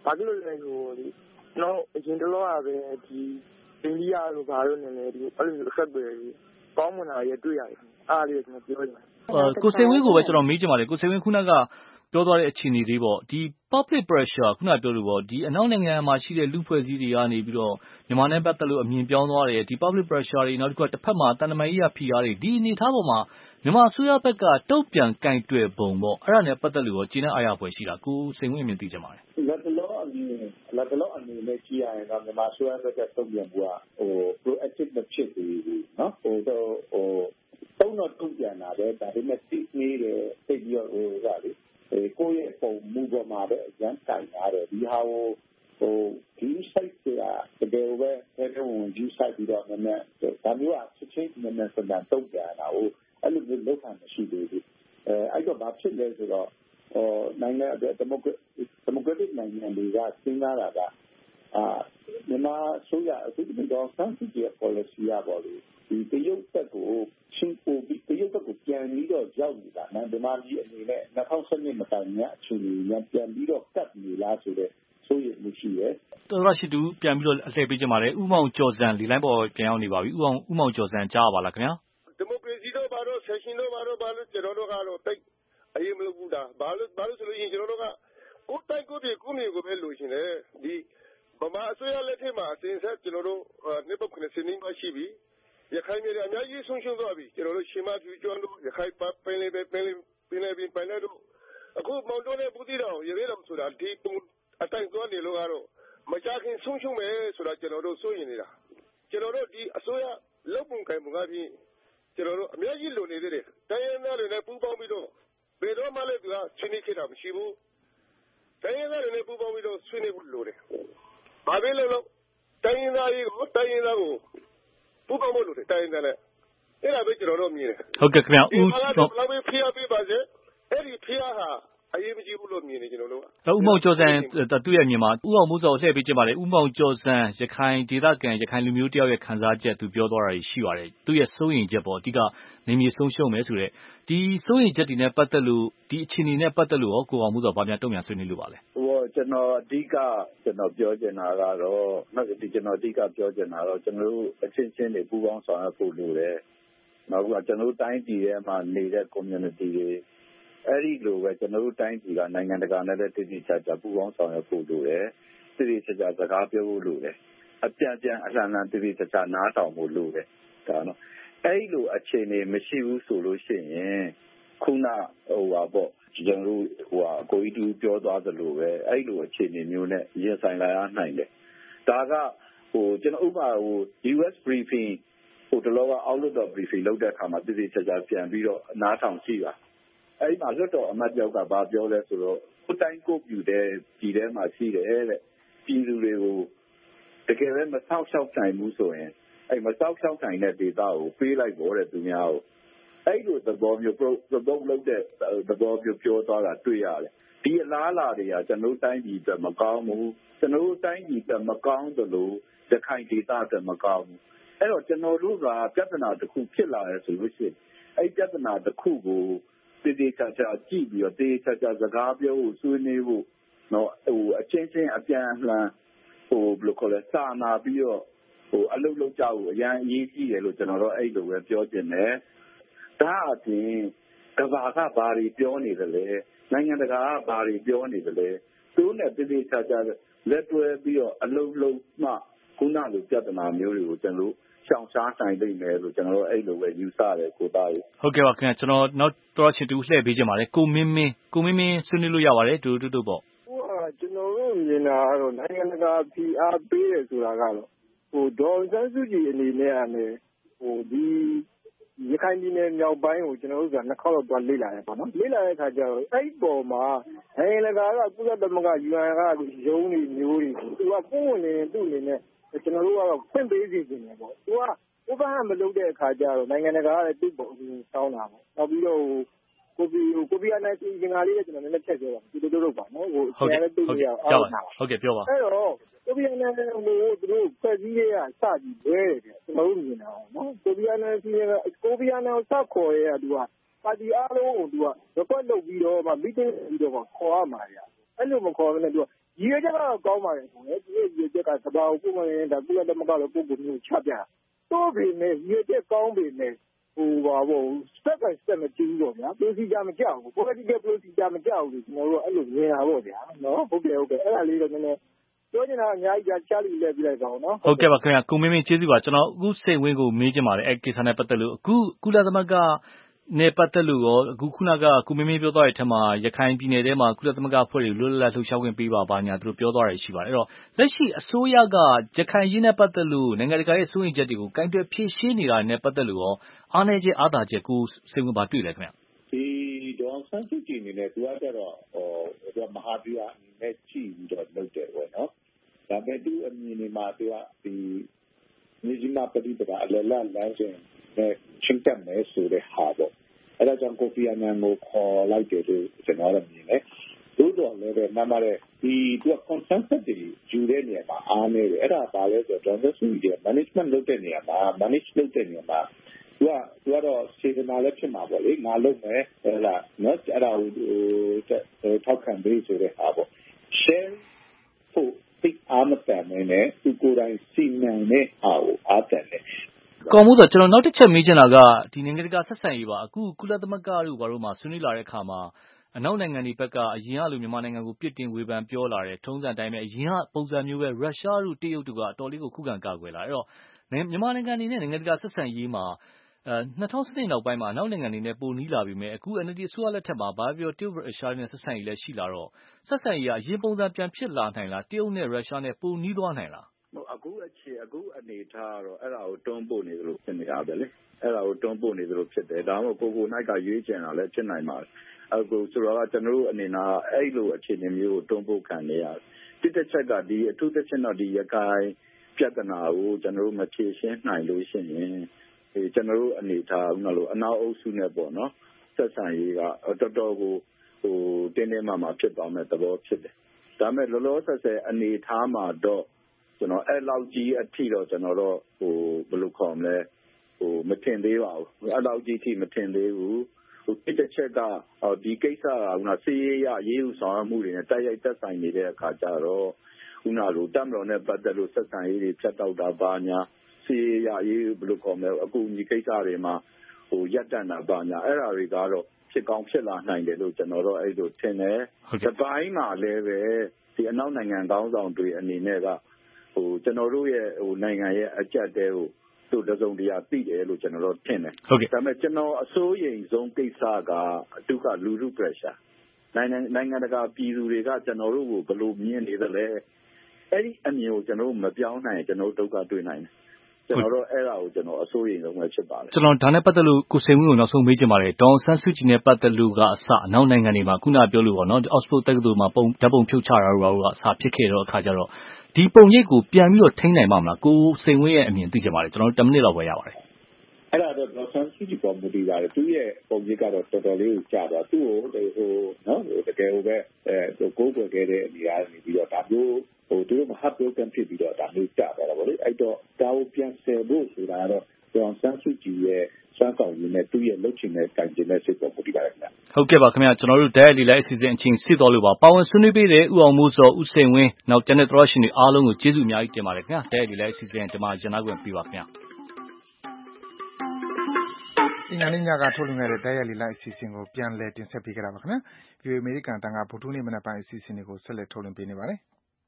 ဘာဖြစ်လို့လဲဆိုတော့အရင်တလောကပဲဒီအိန္ဒိယလိုဘာလို့နေလဲဒီအဲ့လိုအဆက်တွေကောင်းမွန်တာတွေတွေ့ရတယ်အားလေးကျွန်တော်ပြောချင်တယ်ကိုစိန်ဝင်းကိုပဲကျွန်တော်မေးချင်ပါတယ်ကိုစိန်ဝင်းခုနကပြောသွားတဲ့အခြေအနေလေးပေါ့ဒီ public pressure ခုနပြောလို့ပေါ့ဒီအနောက်နိုင်ငံမှာရှိတဲ့လူဖွဲ့စည်းတွေကနေပြီးတော့မြန်မာနဲ့ပတ်သက်လို့အမြင်ပြောင်းသွားတယ်ဒီ public pressure တွေနောက်တစ်ခုတစ်ဖက်မှာတန်တမာရေးရဖိအားတွေဒီအနေထားပေါ်မှာမြန်မာအစိုးရဘက်ကတုံ့ပြန်ကင်တွယ်ပုံပေါ့အဲ့ဒါနဲ့ပတ်သက်လို့ရောကျင်းတဲ့အားရဖွယ်ရှိတာကိုစိန်ဝင်းအမြင်သိချင်ပါတယ်လက်တလောအမြင်လက်တလောအနေနဲ့ကြည့်ရရင်တော့မြန်မာအစိုးရဘက်ကတုံ့ပြန်မှုကဟို proactive မဖြစ်သေးဘူးเนาะဟိုတော့ဟိုတုံ့တော့တုံ့ပြန်တာပဲဒါပေမဲ့တိနေတယ်သိပြီးတော့ဟိုကလေကိုယ့်ရဲ့ပုံမူပေါ်မှာပဲအကျန်းတိုင်ရတယ်ဒီဟာကိုဟိုဒီ site ကတကယ်ပဲထဲထဲဝင်ကြီး site ပြီးတော့နည်းနည်းဒါမျိုးကချက်ချင်းနည်းနည်းစံတန်တုံ့ပြန်တာဟိုအဲ့လိုမျိုးလောက်ခံမရှိသေးဘူးအဲအဲ့တော့ဘာဖြစ်လဲဆိုတော့ဟိုနိုင်ငံဒီမိုကရက်ဒီမိုကရက်တစ်နိုင်ငံတွေကစဉ်းစားတာကအာမြန်မာဆိုရအခုဒီတော့ဆန်းစစ်ရဲ့ policy ရပါလို့ဒီတရုတ်တက်ကိုချင်းပိုပြီးတရုတ်တက်ကိုပြန်ပြီးတော့ရောက်နေတာနော်ဒီမှာဒီအနေနဲ့၂၀၁၂မတိုင်ခင်အချိန်ကြီးပြန်ပြီးတော့ကတ်နေလားဆိုတဲ့ဆိုရမှုရှိတယ်တော်ရရှိတူပြန်ပြီးတော့အလှည့်ပေးကြပါလေဥမောင်ကျော်စံဒီလိုင်းပေါ်ပြန်ရောက်နေပါပြီဥမောင်ဥမောင်ကျော်စံကြားပါလားခင်ဗျာဒီမိုကရေစီတော့ဘာလို့ဆက်ရှင်တော့ဘာလို့ဘာလို့ကျွန်တော်တို့ကတော့တိတ်အရေးမလို့ဘူးလားဘာလို့ဘာလို့ဆိုလို့ရှိရင်ကျွန်တော်တို့ကကိုယ်တိုက်ကိုယ်တည်းကိုမျိုးကိုပဲလိုချင်တယ်ဒီဗမာအစိုးရလက်ထက်မှာအစဉ်ဆက်ကျွန်တော်တို့နှစ်ပတ်ခုနှစ်စနေမှရှိပြီရခိုင်ပြည်အများကြီးဆုံးရှုံးသွားပြီကျွန်တော်တို့ရှင်မဖြူကျွန်းတို့ရခိုင်ပင်လေးပဲပင်လေးပင်လေးပင်လေးတို့အခုမောင်တိုးနဲ့ပူတီတော်ရသေးတော်ဆိုတာဒီအတိုင်းသွားနေလို့ကတော့မကြခင်ဆုံးရှုံးမယ်ဆိုတာကျွန်တော်တို့စိုးရင်နေတာကျွန်တော်တို့ဒီအစိုးရလုံပုံကံပုံကပြီးကျွန်တော်တို့အများကြီးလိုနေသေးတယ်တိုင်းရင်းသားတွေနဲ့ပူးပေါင်းပြီးတော့ဘယ်တော့မှလည်းသူကဆွေးနွေးခဲ့တာမရှိဘူးတိုင်းရင်းသားတွေနဲ့ပူးပေါင်းပြီးတော့ဆွေးနွေးဖို့လိုတယ်ဘာပဲလို့လို့တိုင်းရင်းသားတွေကိုတိုင်းရင်းသားကိုပူးပေါင်းဖို့လိုတယ်တိုင်းရင်းသားနဲ့အဲ့ဒါပဲကျွန်တော်တို့မြင်တယ်ဟုတ်ကဲ့ခင်ဗျာဦးတော့ဘယ်လိုဖိအားပေးပါစေအဲ့ဒီဖိအားဟာအရေးမကြီးဘူးလို့မြင်နေကျွန်တော်တို့ကဥမောင်ကျော်စံသူ့ရဲ့မြင်မှာဥအောင်မိုးစောလှည့်ပေးကြပါလေဥမောင်ကျော်စံရခိုင်ဒေသခံရခိုင်လူမျိုးတယောက်ရဲ့ခံစားချက်သူပြောသွားတာရှိပါတယ်သူ့ရဲ့စိုးရင်ချက်ပေါ့အဓိကနေမြေဆုံးရှုံးမယ်ဆိုတဲ့ဒီစိုးရင်ချက်တွေနဲ့ပတ်သက်လို့ဒီအခြေအနေနဲ့ပတ်သက်လို့ရောကိုအောင်မိုးစောဘာများတုံ့ပြန်ဆွေးနွေးလို့ပါလဲဟိုကျွန်တော်အဓိကကျွန်တော်ပြောချင်တာကတော့နောက်ဒီကျွန်တော်အဓိကပြောချင်တာတော့ကျွန်တော်တို့အချင်းချင်းတွေပူးပေါင်းဆောင်ရွက်ဖို့လိုတယ်နောက်ကကျွန်တော်တို့တိုင်းပြည်ထဲမှာနေတဲ့ community တွေအဲ့ဒီလိုပဲကျွန်တော်တို့တိုင်းပြည်ကနိုင်ငံတကာနဲ့လည်းတည်တည်ချာချာပူးပေါင်းဆောင်ရွက်ဖို့လိုတယ်တည်တည်ချာချာစကားပြောဖို့လိုတယ်အပြန်ပြန်အလှန်လှန်တည်တည်ချာချာနားထောင်ဖို့လိုတယ်ဒါနော်အဲ့ဒီလိုအခြေအနေမရှိဘူးဆိုလို့ရှိရင်ခုနဟိုပါပေါ့ကျွန်တော်တို့ဟိုဟာကိုကြီးတူပြောသွားသလိုပဲအဲ့လိုအခြေအနေမျိုးနဲ့ရင်ဆိုင်လာရနိုင်တယ်ဒါကဟိုကျွန်တော်ဥပမာဟို U S briefing ဟိုတလောက outlook briefing လုပ်တဲ့အခါမှာတည်တည်ချာချာပြန်ပြီးတော့နားထောင်ကြည့်ပါအဲ့ဒီမှာလွတ်တော်အမတ်ယောက်ကဘာပြောလဲဆိုတော့ကိုတိုင်းကိုပြူတဲ့ပြည်ထဲမှာရှိတယ်တဲ့ပြည်သူတွေကိုတကယ်ပဲမဆောက်ရှောက်နိုင်ဘူးဆိုရင်အဲ့မဆောက်ရှောက်နိုင်တဲ့ဒေသကိုပေးလိုက်ပေါ်တဲ့သူများကိုအဲ့လိုသဘောမျိုး provoke လုပ်တဲ့သဘောမျိုးပြောသွားတာတွေ့ရတယ်ဒီအလားအလာတွေကကျွန်တော်တိုင်းပြည်အတွက်မကောင်းဘူးကျွန်တော်တိုင်းပြည်အတွက်မကောင်းသလိုရခိုင်ဒေသအတွက်မကောင်းဘူးအဲ့တော့ကျွန်တော်တို့ကပြဿနာတစ်ခုဖြစ်လာရဲဆိုလို့ရှိရင်အဲ့ပြဿနာတစ်ခုကိုတည်တည်ချာချာကြည့်ပြီးတော့တည်တည်ချာချာစကားပြောဖို့ဆွေးနွေးဖို့နော်ဟိုအချင်းချင်းအပြန်အလှန်ဟိုဘယ်လိုခေါ်လဲစာနာပြီးတော့ဟိုအလုပ်လုပ်ကြဖို့အရန်အရေးကြီးတယ်လို့ကျွန်တော်တို့အဲ့လိုပဲပြောချင်တယ်ဒါအပြင်ကဘာကဘာတွေပြောနေတယ်လဲနိုင်ငံတကာကဘာတွေပြောနေတယ်လဲသူနဲ့တည်တည်ချာချာလက်တွဲပြီးတော့အလုပ်လုပ်မှခုနလိုပြဿနာမျိုးတွေကိုကျွန်တော်တို့ရှောင်ရှားနိုင်လိမ့်မယ်လို့ကျွန်တော်တို့အဲ့လိုပဲယူဆတယ်ကိုသားကြီးဟုတ်ကဲ့ပါခင်ဗျကျွန်တော်နောက်တော့ချစ်တူလှည့်ပေးကြပါလေကိုမင်းမင်းကိုမင်းမင်းဆွေးနွေးလို့ရပါတယ်တူတူတူပေါ့ဟိုကျွန်တော်တို့မြင်တာကတော့နိုင်ငံတကာဖိအားပေးတယ်ဆိုတာကတော့ဟိုဒေါ်စန်းစုကြည်အနေနဲ့ကနေဟိုဒီရခိုင်ပြည်နယ်မြောက်ပိုင်းကိုကျွန်တော်တို့ကနှစ်ခေါက်တော့တွားလေ့လာရပါတော့လေ့လာတဲ့အခါကျတော့အဲ့ဒီပေါ်မှာနိုင်ငံတကာကကုလသမဂ္ဂ U N ကရုံးနေမျိုးတွေသူကပုံဝင်နေသူ့အနေနဲ့ကျွန်တော်တို့ကတော့ဖွင့်ပေးစီခြင်းတယ်ပေါ့သူကဥပဒေမလုပ်တဲ့အခါကျတော့နိုင်ငံတကာကလည်းသူ့ပုံတောင်းတာပေါ့နောက်ပြီးတော့ကိုပီကိုပီအနိုင်စီငါလေးလည်းကျွန်တော်လည်းချက်ပြောပါဒီလိုလုပ်ပါနော်ဟိုဆရာလည်းတွေ့ရအောင်ဟုတ်ဟုတ်ကဲ့ပြောပါအဲ့တော့ကိုပီအနိုင်ကိုသူတို့ဖွဲ့စည်းရစပြီးဘဲတယ်ကျွန်တော်တို့မြင်တာနော်ကိုပီအနိုင်စီကိုပီအနိုင်ကိုစခေါ်ရသူကပါတီအားလုံးကိုသူက request လုပ်ပြီးတော့မှ meeting ပြီးတော့ခေါ်ရမှာရအဲ့လိုမခေါ်ဘဲနဲ့သူကရည်ရွယ်ချက်ကတော့ကောင်းပါတယ်ကိုယ်ဒီရည်ရွယ်ချက်ကသဘာဝပုံမှန်ရင်ဒါကုလသမဂ္ဂလိုပုံပုံမျိုးချပြတော့ပေမဲ့ရည်ရွယ်ချက်ကောင်းပေမဲ့ဟိုပါဘော step by step မကြည့်ဘူးပေါ့ဗျာ procedure မကြောက်ဘူး political procedure မကြောက်ဘူးကျွန်တော်တို့အဲ့လိုမြင်တာပေါ့ဗျာနော်ဟုတ်တယ်ဟုတ်တယ်အဲ့ဒါလေးတော့နည်းနည်းပြောချင်တာအများကြီးချားလိလဲပြလိုက်ပါဦးနော်ဟုတ်ကဲ့ပါခင်ဗျာကိုမင်းမင်းကျေးဇူးပါကျွန်တော်အခုစိတ်ဝင်းကိုမေးချင်ပါတယ်အဲ့ကိစ္စနဲ့ပတ်သက်လို့အခုကုလသမဂ္ဂနဲ့ပတ်သက်လို့ရောအခုခုနကကိုမင်းမင်းပြောသွားတဲ့အထက်မှာရခိုင်ပြည်နယ်ထဲမှာကုလသမဂ္ဂအဖွဲ့တွေလွတ်လပ်လှုပ်ရှားခွင့်ပေးပါပါညာသူတို့ပြောသွားတယ်ရှိပါတယ်အဲ့တော့လက်ရှိအစိုးရကရခိုင်ရေးနဲ့ပတ်သက်လို့နိုင်ငံတကာရဲ့စိုးရိမ်ချက်တွေကိုကင်တွယ်ဖြေရှင်းနေတာနဲ့ပတ်သက်လို့ရောအားနည်းချက်အားသာချက်ကိုစိတ်ဝင်ပါတွေ့တယ်ခင်ဗျဒီဒေါ်ဆန်းစုကြည်အနေနဲ့သူကကြတော့ဟိုသူကမဟာဗျူဟာအနေနဲ့ကြည့်ပြီးတော့လုပ်တယ်ပေါ့နော်ဒါပေမဲ့သူအမြင်တွေမှာသူကဒီမြေကြီးမှာပဋိပက္ခအလလလမ်းစဉ်နဲ့ချင်းတက်မယ်ဆိုတဲ့ဟာပေါ့အဲ့ဒါကြောင့်ကိုဖီအာနန်ကိုခေါ်လိုက်တယ်လို့ကျွန်တော်လည်းမြင်တယ်သို့တော်လည်းပဲနားမတဲ့ဒီသူက consensus တွေယူတဲ့နေရာမှာအားနေတယ်အဲ့ဒါပါလဲဆိုတော့ဒေါ်ဆန်းစုကြည် management လုပ်တဲ့နေရာမှာ manage လုပ်တဲ့နေရာမှာသူကသူကတော့စေတနာလည်းဖြစ်မှာပေါ့လေငါလုပ်မယ်အဲ့ဒါနော်အဲ့ဒါဟိုထောက်ခံပေးဆိုတဲ့ဟာပေါ့ share ဖို့သိအားမတန်နဲ့သူကိုယ်တိုင်စီမံတဲ့ဟာကိုအားတန်တယ်ကောင်းမှုဆိုကျွန်တော်နောက်တစ်ချက်မေးချင်တာကဒီနိုင်ငံတကာဆက်ဆံရေးပါအခုကုလသမဂ္ဂတို့ဘာလို့မှဆွေးနွေးလာတဲ့အခါမှာအနောက်နိုင်ငံတွေဘက်ကအရင်ကလိုမြန်မာနိုင်ငံကိုပြစ်တင်ဝေဖန်ပြောလာတယ်ထုံးစံတိုင်းပဲအရင်ကပုံစံမျိုးပဲရုရှားတို့တရုတ်တို့ကအတော်လေးကိုခုခံကာကွယ်လာအဲ့တော့မြန်မာနိုင်ငံအနေနဲ့နိုင်ငံတကာဆက်ဆံရေးမှာအဲ၂၀၁၂နောက်ပိုင်းမှာအနောက်နိုင်ငံတွေနဲ့ပိုနီးလာပြီမဲ့အခု N L D အစိုးရလက်ထက်မှာဘာပြောတရုတ်ရုရှားနဲ့ဆက်ဆံရေးလည်းရှိလာတော့ဆက်ဆံရေးကအရင်ပုံစံပြန်ဖြစ်လာနိုင်လားတရုတ်နဲ့ရုရှားနဲ့ပိုနီးသွားနိုင်လားအခုအခြေအခုအနေထားတော့အဲ့ဒါကိုတွန်းပို့နေသလိုဖြစ်နေတာပဲလေအဲ့ဒါကိုတွန်းပို့နေသလိုဖြစ်တယ်ဒါမှမဟုတ်ကိုကိုနိုင်ကရွေးချယ်တာလည်းဖြစ်နိုင်ပါတယ်အခုဆိုတော့ကျွန်တော်တို့အနေနဲ့အဲ့လိုအခြေအနေမျိုးကိုတွန်းပို့ခံနေရတယ်တစ်တစ်ချက်ကဒီအထူးသဖြင့်တော့ဒီရခိုင်ပြဿနာကိုကျွန်တော်တို့မဖြေရှင်းနိုင်လို့ရှိရင်ဒီကျွန်တော်တို့အနေထားဥနာလို့အနောက်အုပ်စုနဲ့ပေါ့နော်ဆက်ဆံရေးကတော်တော်ကိုဟိုတင်းတင်းမာမာဖြစ်သွားမဲ့သဘောဖြစ်တယ်ဒါပေမဲ့လောလောဆယ်ဆယ်အနေထားမှာတော့ကျွန်တော်အဲ့လောက်ကြီးအထိတော့ကျွန်တော်တော့ဟိုဘယ်လိုခေါ်မလဲဟိုမထင်သေးပါဘူးအဲ့လောက်ကြီးအထိမထင်သေးဘူးဟိုတစ်ချက်ကဒီကိစ္စကဥနာစီးရရရေးဥဆောင်မှုတွေနဲ့တိုက်ရိုက်သက်ဆိုင်နေတဲ့အခါကျတော့ဥနာလိုတမ်တော်နဲ့ပတ်သက်လို့ဆက်ဆံရေးတွေဖြတ်တောက်တာပါညာစီးရရရေးဘယ်လိုခေါ်မလဲအခုဒီကိစ္စတွေမှာဟိုရပ်တန့်တာပါညာအဲ့ဒါတွေကတော့ဖြစ်ကောင်းဖြစ်လာနိုင်တယ်လို့ကျွန်တော်တို့အဲ့လိုထင်တယ်ဒီပိုင်းမှာလည်းပဲဒီအနောက်နိုင်ငံကောင်းဆောင်တွေအနေနဲ့ကဟိုကျွန်တော်တို့ရဲ့ဟိုနိုင်ငံရဲ့အကြက်တဲကိုသူတစုံတရာသိတယ်လို့ကျွန်တော်တို့ထင်တယ်ဒါပေမဲ့ကျွန်တော်အစိုးရိမ်ဆုံးကိစ္စကအတုကလူထု pressure နိုင်ငံနိုင်ငံတကာပြည်သူတွေကကျွန်တော်တို့ကိုဘယ်လိုမြင်နေသလဲအဲ့ဒီအမြင်ကိုကျွန်တော်တို့မပြောင်းနိုင်ကျွန်တော်တို့ဒုက္ခတွေ့နိုင်တယ်ကျွန်တော်တို့အဲ့ဒါကိုကျွန်တော်အစိုးရိမ်ဆုံးပဲဖြစ်ပါတယ်ကျွန်တော်ဒါနဲ့ပတ်သက်လို့ကိုစိန်ဝင်းကိုနောက်ဆုံးမေးချင်ပါတယ်ဒေါ်ဆန်းစုကြည်နဲ့ပတ်သက်လို့ကအစအနောက်နိုင်ငံတွေမှာခုနပြောလို့ပေါ့နော် Oxford တက္ကသိုလ်မှာပုံဓာတ်ပုံဖြုတ်ချတာတို့ကအစဖြစ်ခဲ့တော့အခါကျတော့ဒီပုံရိပ်ကိုပြန်ပြီးတော့ထိန်းနိုင်ပါမလားကိုစိန်ဝင်းရဲ့အမြင်သိချင်ပါတယ်ကျွန်တော်တို့tenမိနစ်လောက်ပဲရပါတယ်အဲ့ဒါတော့ဒေါ်ဆန်းစုကြည်ပေါ်မူတည်ပါတယ်သူရဲ့ပုံရိပ်ကတော့တော်တော်လေးကိုကြာတော့သူ့ကိုဟိုနော်တကယ်ဟိုပဲအဲကိုကိုယ်ွယ်ခဲ့တဲ့နေရာနေပြီးတော့ဒါမျိုးဟိုသူတို့မဟာပြောကန်ဖြစ်ပြီးတော့ဒါမျိုးကြာတော့ဗောလေအဲ့တော့ဒါကိုပြန်ဆယ်ဖို့ဆိုတာတော့ဒေါ်ဆန်းစုကြည်ရဲ့စွမ်းဆောင်ရည်နဲ့သူ့ရဲ့လုပ်ချင်တဲ့ကံကြင်တဲ့စိတ်ပေါ်မူတည်ပါတယ်ခင်ဗျဟုတ်ကဲ့ပါခင်ဗျကျွန်တော်တို့တရားလီလိုက်အစီအစဉ်အချင်းစစ်တော်လို့ပါပါဝင်ဆွေးနွေးပေးတဲ့ဦးအောင်မိုးစောဦးစိန်ဝင်းနောက်ကျန်တဲ့သရရှင်တွေအားလုံးကိုကျေးဇူးအများကြီးတင်ပါတယ်ခင်ဗျတရားလီလိုက်အစီအစဉ်ဒီမှာရန်နာခွင့်ပေးပါခင်ဗျအင်္ဂါနေ့ညကထုတ်လွှင့်ခဲ့တဲ့တရားလီလိုက်အစီအစဉ်ကိုပြန်လည်တင်ဆက်ပေးကြတာပါခင်ဗျ။ VOA အမေရိကန်တန်ကဗုဒ္ဓနေ့မနက်ပိုင်းအစီအစဉ်တွေကိုဆက်လက်ထုတ်လွှင့်ပေးနေပါတယ်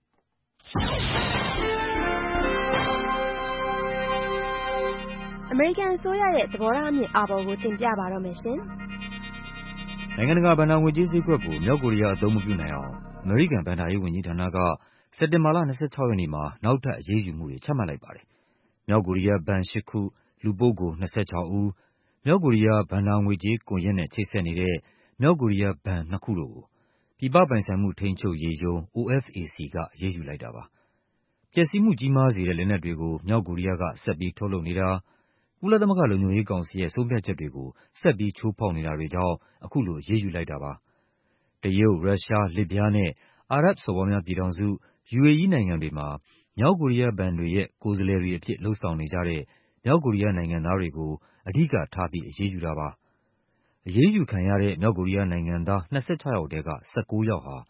။အမေရိကန်အစိုးရရဲ့သဘောထားအမြင်အာဘော်ကိုတင်ပြပါတော့မယ်ရှင်။နိုင်ငံတကာဘဏ္ဍာငွေကြေးဈေးကွက်ကိုမြောက်ကိုရီးယားအသုံးမပြုနိုင်အောင်အမေရိကန်ဘဏ္ဍာရေးဝန်ကြီးဌာနကစက်တင်ဘာလ၂၆ရက်နေ့မှာနောက်ထပ်အရေးယူမှုတွေချမှတ်လိုက်ပါတယ်။မြောက်ကိုရီးယားဘဏ်၈ခု၊လူပုဂ္ဂိုလ်၂၆ဦး၊မြောက်ကိုရီးယားဘဏ္ဍာငွေကြေးကွန်ရက်နဲ့ချိတ်ဆက်နေတဲ့မြောက်ကိုရီးယားဘဏ်နှစ်ခုတို့ကိုပြည်ပပိုင်ဆိုင်မှုထိန်းချုပ်ရေးရုံး O F A C ကအရေးယူလိုက်တာပါ။ပျက်စီးမှုကြီးမားစေတဲ့လက်နက်တွေကိုမြောက်ကိုရီးယားကဆက်ပြီးထုတ်လုပ်နေတာ၊ကုလသမဂ္ဂလုံခြုံရေးကောင်စီရဲ့ဆုံးဖြတ်ချက်တွေကိုဆက်ပြီးချိုးဖောက်နေတာတွေကြောင့်အခုလိုအရေးယူလိုက်တာပါ။တရုတ်၊ရုရှား၊လစ်ဗျားနဲ့အာရပ်စော်ဘွားများပြည်ထောင်စု U A E နိုင်ငံတွေမှာမြောက်ကိုရီးယားဘဏ်တွေရဲ့ကိုယ်စားလှယ်တွေအဖြစ်လုပ်ဆောင်နေကြတဲ့မြောက်ကိုရီးယားနိုင်ငံသားတွေကိုအဓိကထားပြီးအရေးယူတာပါ။အရေးယူခံရတဲ့မြောက်ကိုရီးယားနိုင်ငံသား၂၆ယောက်ထဲက၁၉ယောက်ဟာတ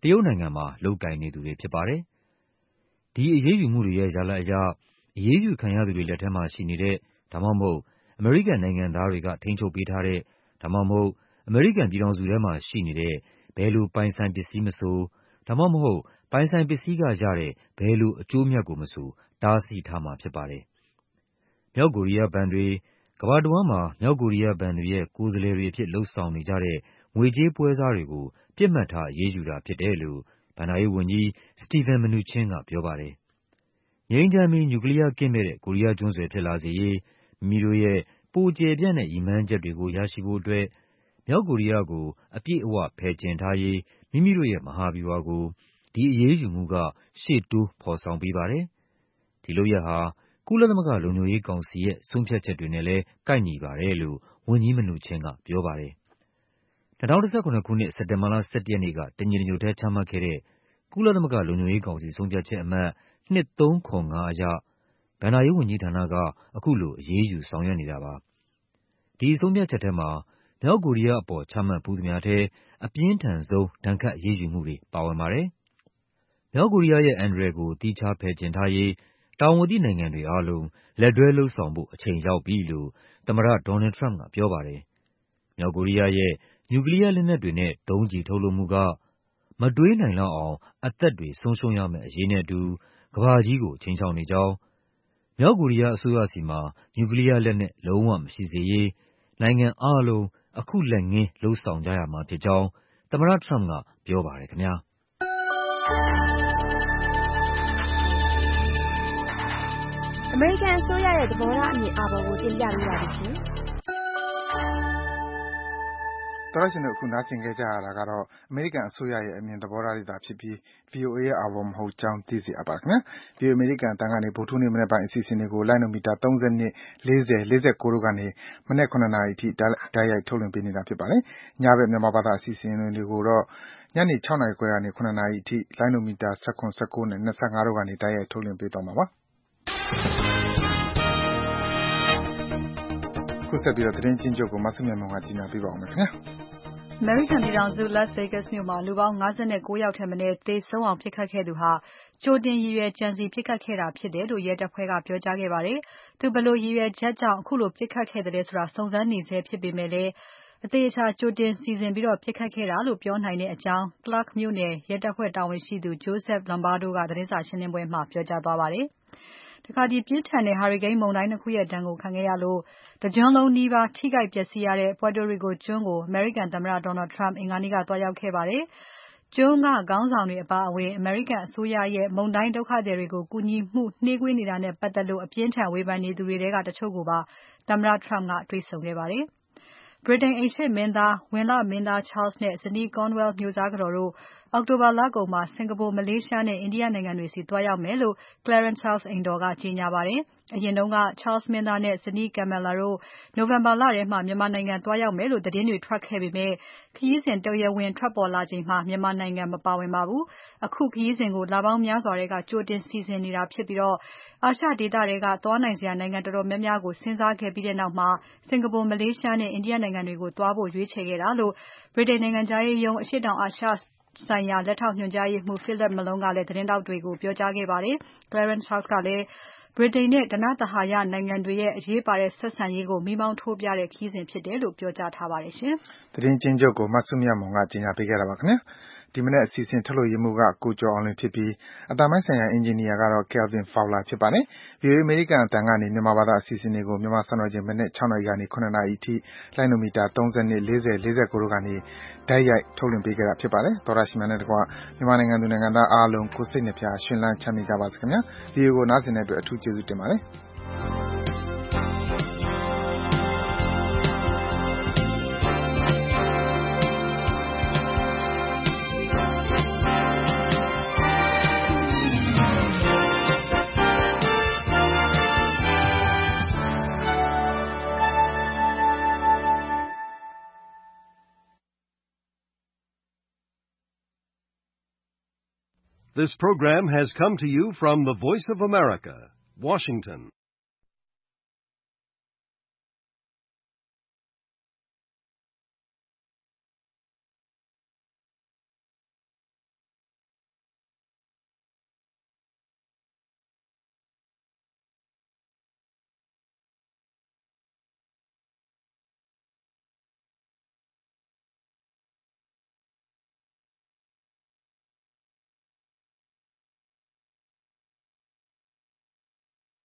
ရုတ်နိုင်ငံမှာလုပ်ကိုင်နေသူတွေဖြစ်ပါတယ်။ဒီအရေးယူမှုတွေရဲ့ရလဒ်အရအရေးယူခံရသူတွေလက်ထဲမှာရှိနေတဲ့ဒါမှမဟုတ်အမေရိကန်နိုင်ငံသားတွေကထိန်းချုပ်ပေးထားတဲ့ဒါမှမဟုတ်အမေရိကန်ပြည်ထောင်စုထဲမှာရှိနေတဲ့ဘယ်လိုပိုင်ဆိုင်ပစ္စည်းမဆိုဒါမှမဟုတ်ပိုင်ဆိုင်ပစ္စည်းကရတဲ့ဘယ်လိုအကျိုးမြတ်ကိုမဆိုတားဆီးထားမှာဖြစ်ပါတယ်။မြောက်ကိုရီးယားဘဏ်တွေကမ္ဘာတဝန်းမှာမြောက်ကိုရီးယားဘဏ်တွေရဲ့ကိုယ်စားလှယ်တွေအဖြစ်လုပ်ဆောင်နေကြတဲ့ငွေကြေးပွဲစားတွေကိုပြစ်မှတ်ထားအရေးယူတာဖြစ်တယ်လို့ဘဏ္ဍာရေးဝန်ကြီး Steven Mnuchin ကပြောပါတယ်။ငြိမ်းချမ်းပြီးနျူကလီးယားကင်းမဲ့တဲ့ကိုရီးယားကျွန်းဆွယ်ဖြစ်လာစေရေးမိမိတို့ရဲ့ပိုကျယ်ပြန့်တဲ့ရည်မှန်းချက်တွေကိုရရှိဖို့အတွက်မြောက်ကိုရီးယားကိုအပြည့်အဝဖယ်ကျဉ်ထားရေးမိမိတို့ရဲ့မဟာဗျူဟာကိုဒီအရေးယူမှုကရှေ့တိုးဖော်ဆောင်ပေးပါတယ်။ဒီလုပ်ရပ်ဟာကုလသမဂ္ဂလုံခြုံရေးကောင်စီရဲ့ဆုံးဖြတ်ချက်တွေနဲ့လည်းကိုက်ညီပါတယ်လို့ဝန်ကြီး Mnuchin ကပြောပါတယ်။၂၀၁၇ခုနှစ်စက်တင်ဘာလ ၁၁ရက်နေ့ကတညီတညွတ်ထဲချမှတ်ခဲ့တဲ့ကုလသမဂ္ဂလုံခြုံရေးကောင်စီဆုံးဖြတ်ချက်အမှတ်၂၃၇၅အရဘဏ္ဍာရေးဝန်ကြီးဌာနကအခုလိုအရေးယူဆောင်ရွက်နေတာပါ။ဒီဆုံးဖြတ်ချက်ထဲမှာမြောက်ကိုရီးယားအပေါ်ချမှတ်ဖူးသမျှထဲအပြင်းထန်ဆုံးဒဏ်ခတ်အရေးယူမှုတွေပါဝင်ပါတယ်။မြောက်ကိုရီးယားရဲ့အန္တရာယ်ကိုသီးခြားဖယ်ကျဉ်ထားရေးတာဝန်သိနိုင်ငံတွေအားလုံးလက်တွဲလုပ်ဆောင်ဖို့အချိန်ရောက်ပြီလို့သမ္မတ Donald Trump ကပြောပါတယ်။မြောက်ကိုရီးယားရဲ့နျူကလီးယားလက်နက်တွေနဲ့ဒုံးကျည်ထုတ်လုပ်မှုကမတွေးနိုင်လောက်အောင်အသက်တွေဆုံးရှုံးရမယ့်အရေးနဲ့အတူကမ္ဘာကြီးကိုခြိမ်းခြောက်နေကြောင်း၊မြောက်ကိုရီးယားအစိုးရဆီမှာနျူကလီးယားလက်နက်လုံးဝမရှိစေရေးနိုင်ငံအားလုံးအခုလက်ငင်းလုပ်ဆောင်ကြရမှာဖြစ်ကြောင်းသမ္မတ Trump ကပြောပါတယ်ခင်ဗျာ။ American အစိုးရရဲ့သဘောထားအမြင်အာဘော်ကိုတင်ပြပေးပါမယ်ရှင်။တော်ရရှင်တို့အခုနားဆင်ခဲ့ကြရတာကတော့အမေရိကန်အစိုးရရဲ့အမြင်သဘောထားတွေသာဖြစ်ပြီး ဗီအိုအေ ရဲ့အာဘော်မဟုတ်ကြောင်းသိစေအပ်ပါခင်ဗျာ။ ဗီအိုအေ အမေရိကန်အသံကနေဗုဒ္ဓဟူးနေ့မနက်ပိုင်းအစီအစဉ်တွေကိုလိုင်းနိုမီတာသုံး၂၊ လေး၀၊ လေး၉တို့ကနေမနက်၇နာရီအထိတိုက်ရိုက်ထုတ်လွှင့်ပေးနေတာဖြစ်ပါတယ်။ညဘက်မြန်မာဘာသာအစီအစဉ်တွေကိုတော့ညနေ၆နာရီခွဲကနေ၇နာရီအထိလိုင်းနိုမီတာ၁၇၊၁၉နဲ့၂၅တို့ကနေတိုက်ရိုက်ထုတ်လွှင့်ပေးသွားမှာပါ။ခုဆက်ပြီးတော့သတင်းချင်းချုပ်ကိုမဆုမြတ်မွန်ကကြီးညာပေးပါဦးမယ်ခင်ဗျာ။အမေရိကန်ပြည်ထောင်စု Las Vegas မြို့မှာလူပေါင်း၅၉ယောက်ထက်မနည်းသေဆုံးအောင်ပစ်ခတ်ခဲ့သူဟာကြိုတင်ရည်ရွယ်ကြံစည်ပစ်ခတ်ခဲ့တာဖြစ်တယ်လို့ရဲတပ်ဖွဲ့ကပြောကြားခဲ့ပါတယ်။သူဘယ်လိုရည်ရွယ်ချက်ကြောင့်အခုလိုပစ်ခတ်ခဲ့သလဲဆိုတာစုံစမ်းနေဆဲဖြစ်ပေမဲ့လည်းအသေအချာကြိုတင်စီစဉ်ပြီးပစ်ခတ်ခဲ့တာလို့ပြောနိုင်တဲ့အကြောင်း Clark မြို့နယ်ရဲတပ်ဖွဲ့တာဝန်ရှိသူ Joseph Lombardo ကသတင်းစာရှင်းပွဲမှာပြောကြားသွားပါတယ်။တခါဒီပြင်းထန်တဲ့ဟာရီကိန်းမုန်တိုင်းနှစ်ခုရဲ့ဒဏ်ကိုခံခဲ့ရလို့တကျွန်းလုံးနီးပါးထိခိုက်ပျက်စီးရတဲ့ Puerto Rico ကျွန်းကိုအမေရိကန်သမ္မတ Donald Trump အင်္ဂါနေ့ကသွားရောက်ခဲ့ပါတယ်။ကျွန်းကခေါင်းဆောင်တွေအပါအဝင်အမေရိကန်အစိုးရရဲ့မုန်တိုင်းဒုက္ခသည်တွေကိုကူညီမှုနှေးကွေးနေတာနဲ့ပတ်သက်လို့အပြင်းထန်ဝေဖန်နေသူတွေထဲကတချို့ကိုပါသမ္မတ Trump ကတွေ့ဆုံခဲ့ပါတယ်။ဗြိတိန်အိမ်ရှေ့မင်းသားဝန်လမင်းသား Charles နဲ့ဇနီး Cornwall မြို့စားကတော်တို့အောက်တိုဘာလကုန်မှာစင်္ကာပူ၊မလေးရှားနဲ့အိန္ဒိယနိုင်ငံတွေဆီသွားရောက်မယ်လို့ Clarence House အိမ်တော်ကကြေညာပါတယ်။အရင်တုန်းက Charles မင်းသားနဲ့ဇနီး Camilla တို့နိုဝင်ဘာလထဲမှာမြန်မာနိုင်ငံသွားရောက်မယ်လို့သတင်းတွေထွက်ခဲ့ပေမဲ့ခရီးစဉ်တရားဝင်ထွက်ပေါ်လာချိန်မှာမြန်မာနိုင်ငံမပါဝင်ပါဘူး။အခုခရီးစဉ်ကိုလပေါင်းများစွာထဲကကြိုတင်စီစဉ်နေတာဖြစ်ပြီးအာရှဒေသထဲကသွားနိုင်စရာနိုင်ငံတော်တော်များများကိုစဉ်းစားခဲ့ပြီးတဲ့နောက်မှာစင်္ကာပူ၊မလေးရှားနဲ့အိန္ဒိယနိုင်ငံတွေကိုသွားဖို့ရွေးချယ်ခဲ့တာလို့ဗြိတိန်နိုင်ငံခြားရေးရုံးအရှေ့တောင်အာရှဆိုင်ရာလက်ထောက်ညွှန်ကြားရေးမှူး Philip Malone ကလည်းသတင်းထောက်တွေကိုပြောကြားခဲ့ပါတယ်။ Clarence House ကလည်းဗြိတိန်နဲ့ဓနသဟာယနိုင်ငံတွေရဲ့အရေးပါတဲ့ဆက်ဆံရေးကိုမီးမောင်းထိုးပြတဲ့ခရီးစဉ်ဖြစ်တယ်လို့ပြောကြားထားပါတယ်ရှင်။သတင်းချင်းချုပ်ကိုမဆုမြတ်မွန်ကကြီးညာပေးခဲ့တာပါခင်ဗျာ။ဒီမနက်အစီအစဉ်ထုတ်လုပ်ရေးမှူးကကိုကျော်အောင်လွင်ဖြစ်ပြီးအသံပိုင်းဆိုင်ရာအင်ဂျင်နီယာကတော့ Kelvin Fowler ဖြစ်ပါတယ်။ ဗီအိုအေ အမေရိကန်အသံကနေမြန်မာဘာသာအစီအစဉ်တွေကိုမြန်မာစံတော်ချိန်မနက်၆နာရီကနေ၇နာရီအထိလိုင်းနိုမီတာသုံး၂၊လေး၀၊လေး၉တို့ကနေတိုက်ရိုက်ထုတ်လွှင့်ပေးခဲ့တာဖြစ်ပါတယ်။သောတရှင်များနဲ့တကွမြန်မာနိုင်ငံသူနိုင်ငံသားအားလုံးကိုယ်စိတ်နှပြရှင်လန်းချမ်းမြေ့ကြပါစေခင်ဗျာ။ ဗီအိုအေကိုနားဆင်တဲ့အတွက်အထူးကျေးဇူးတင်ပါတယ်။ This program has come to you from the Voice of America, Washington.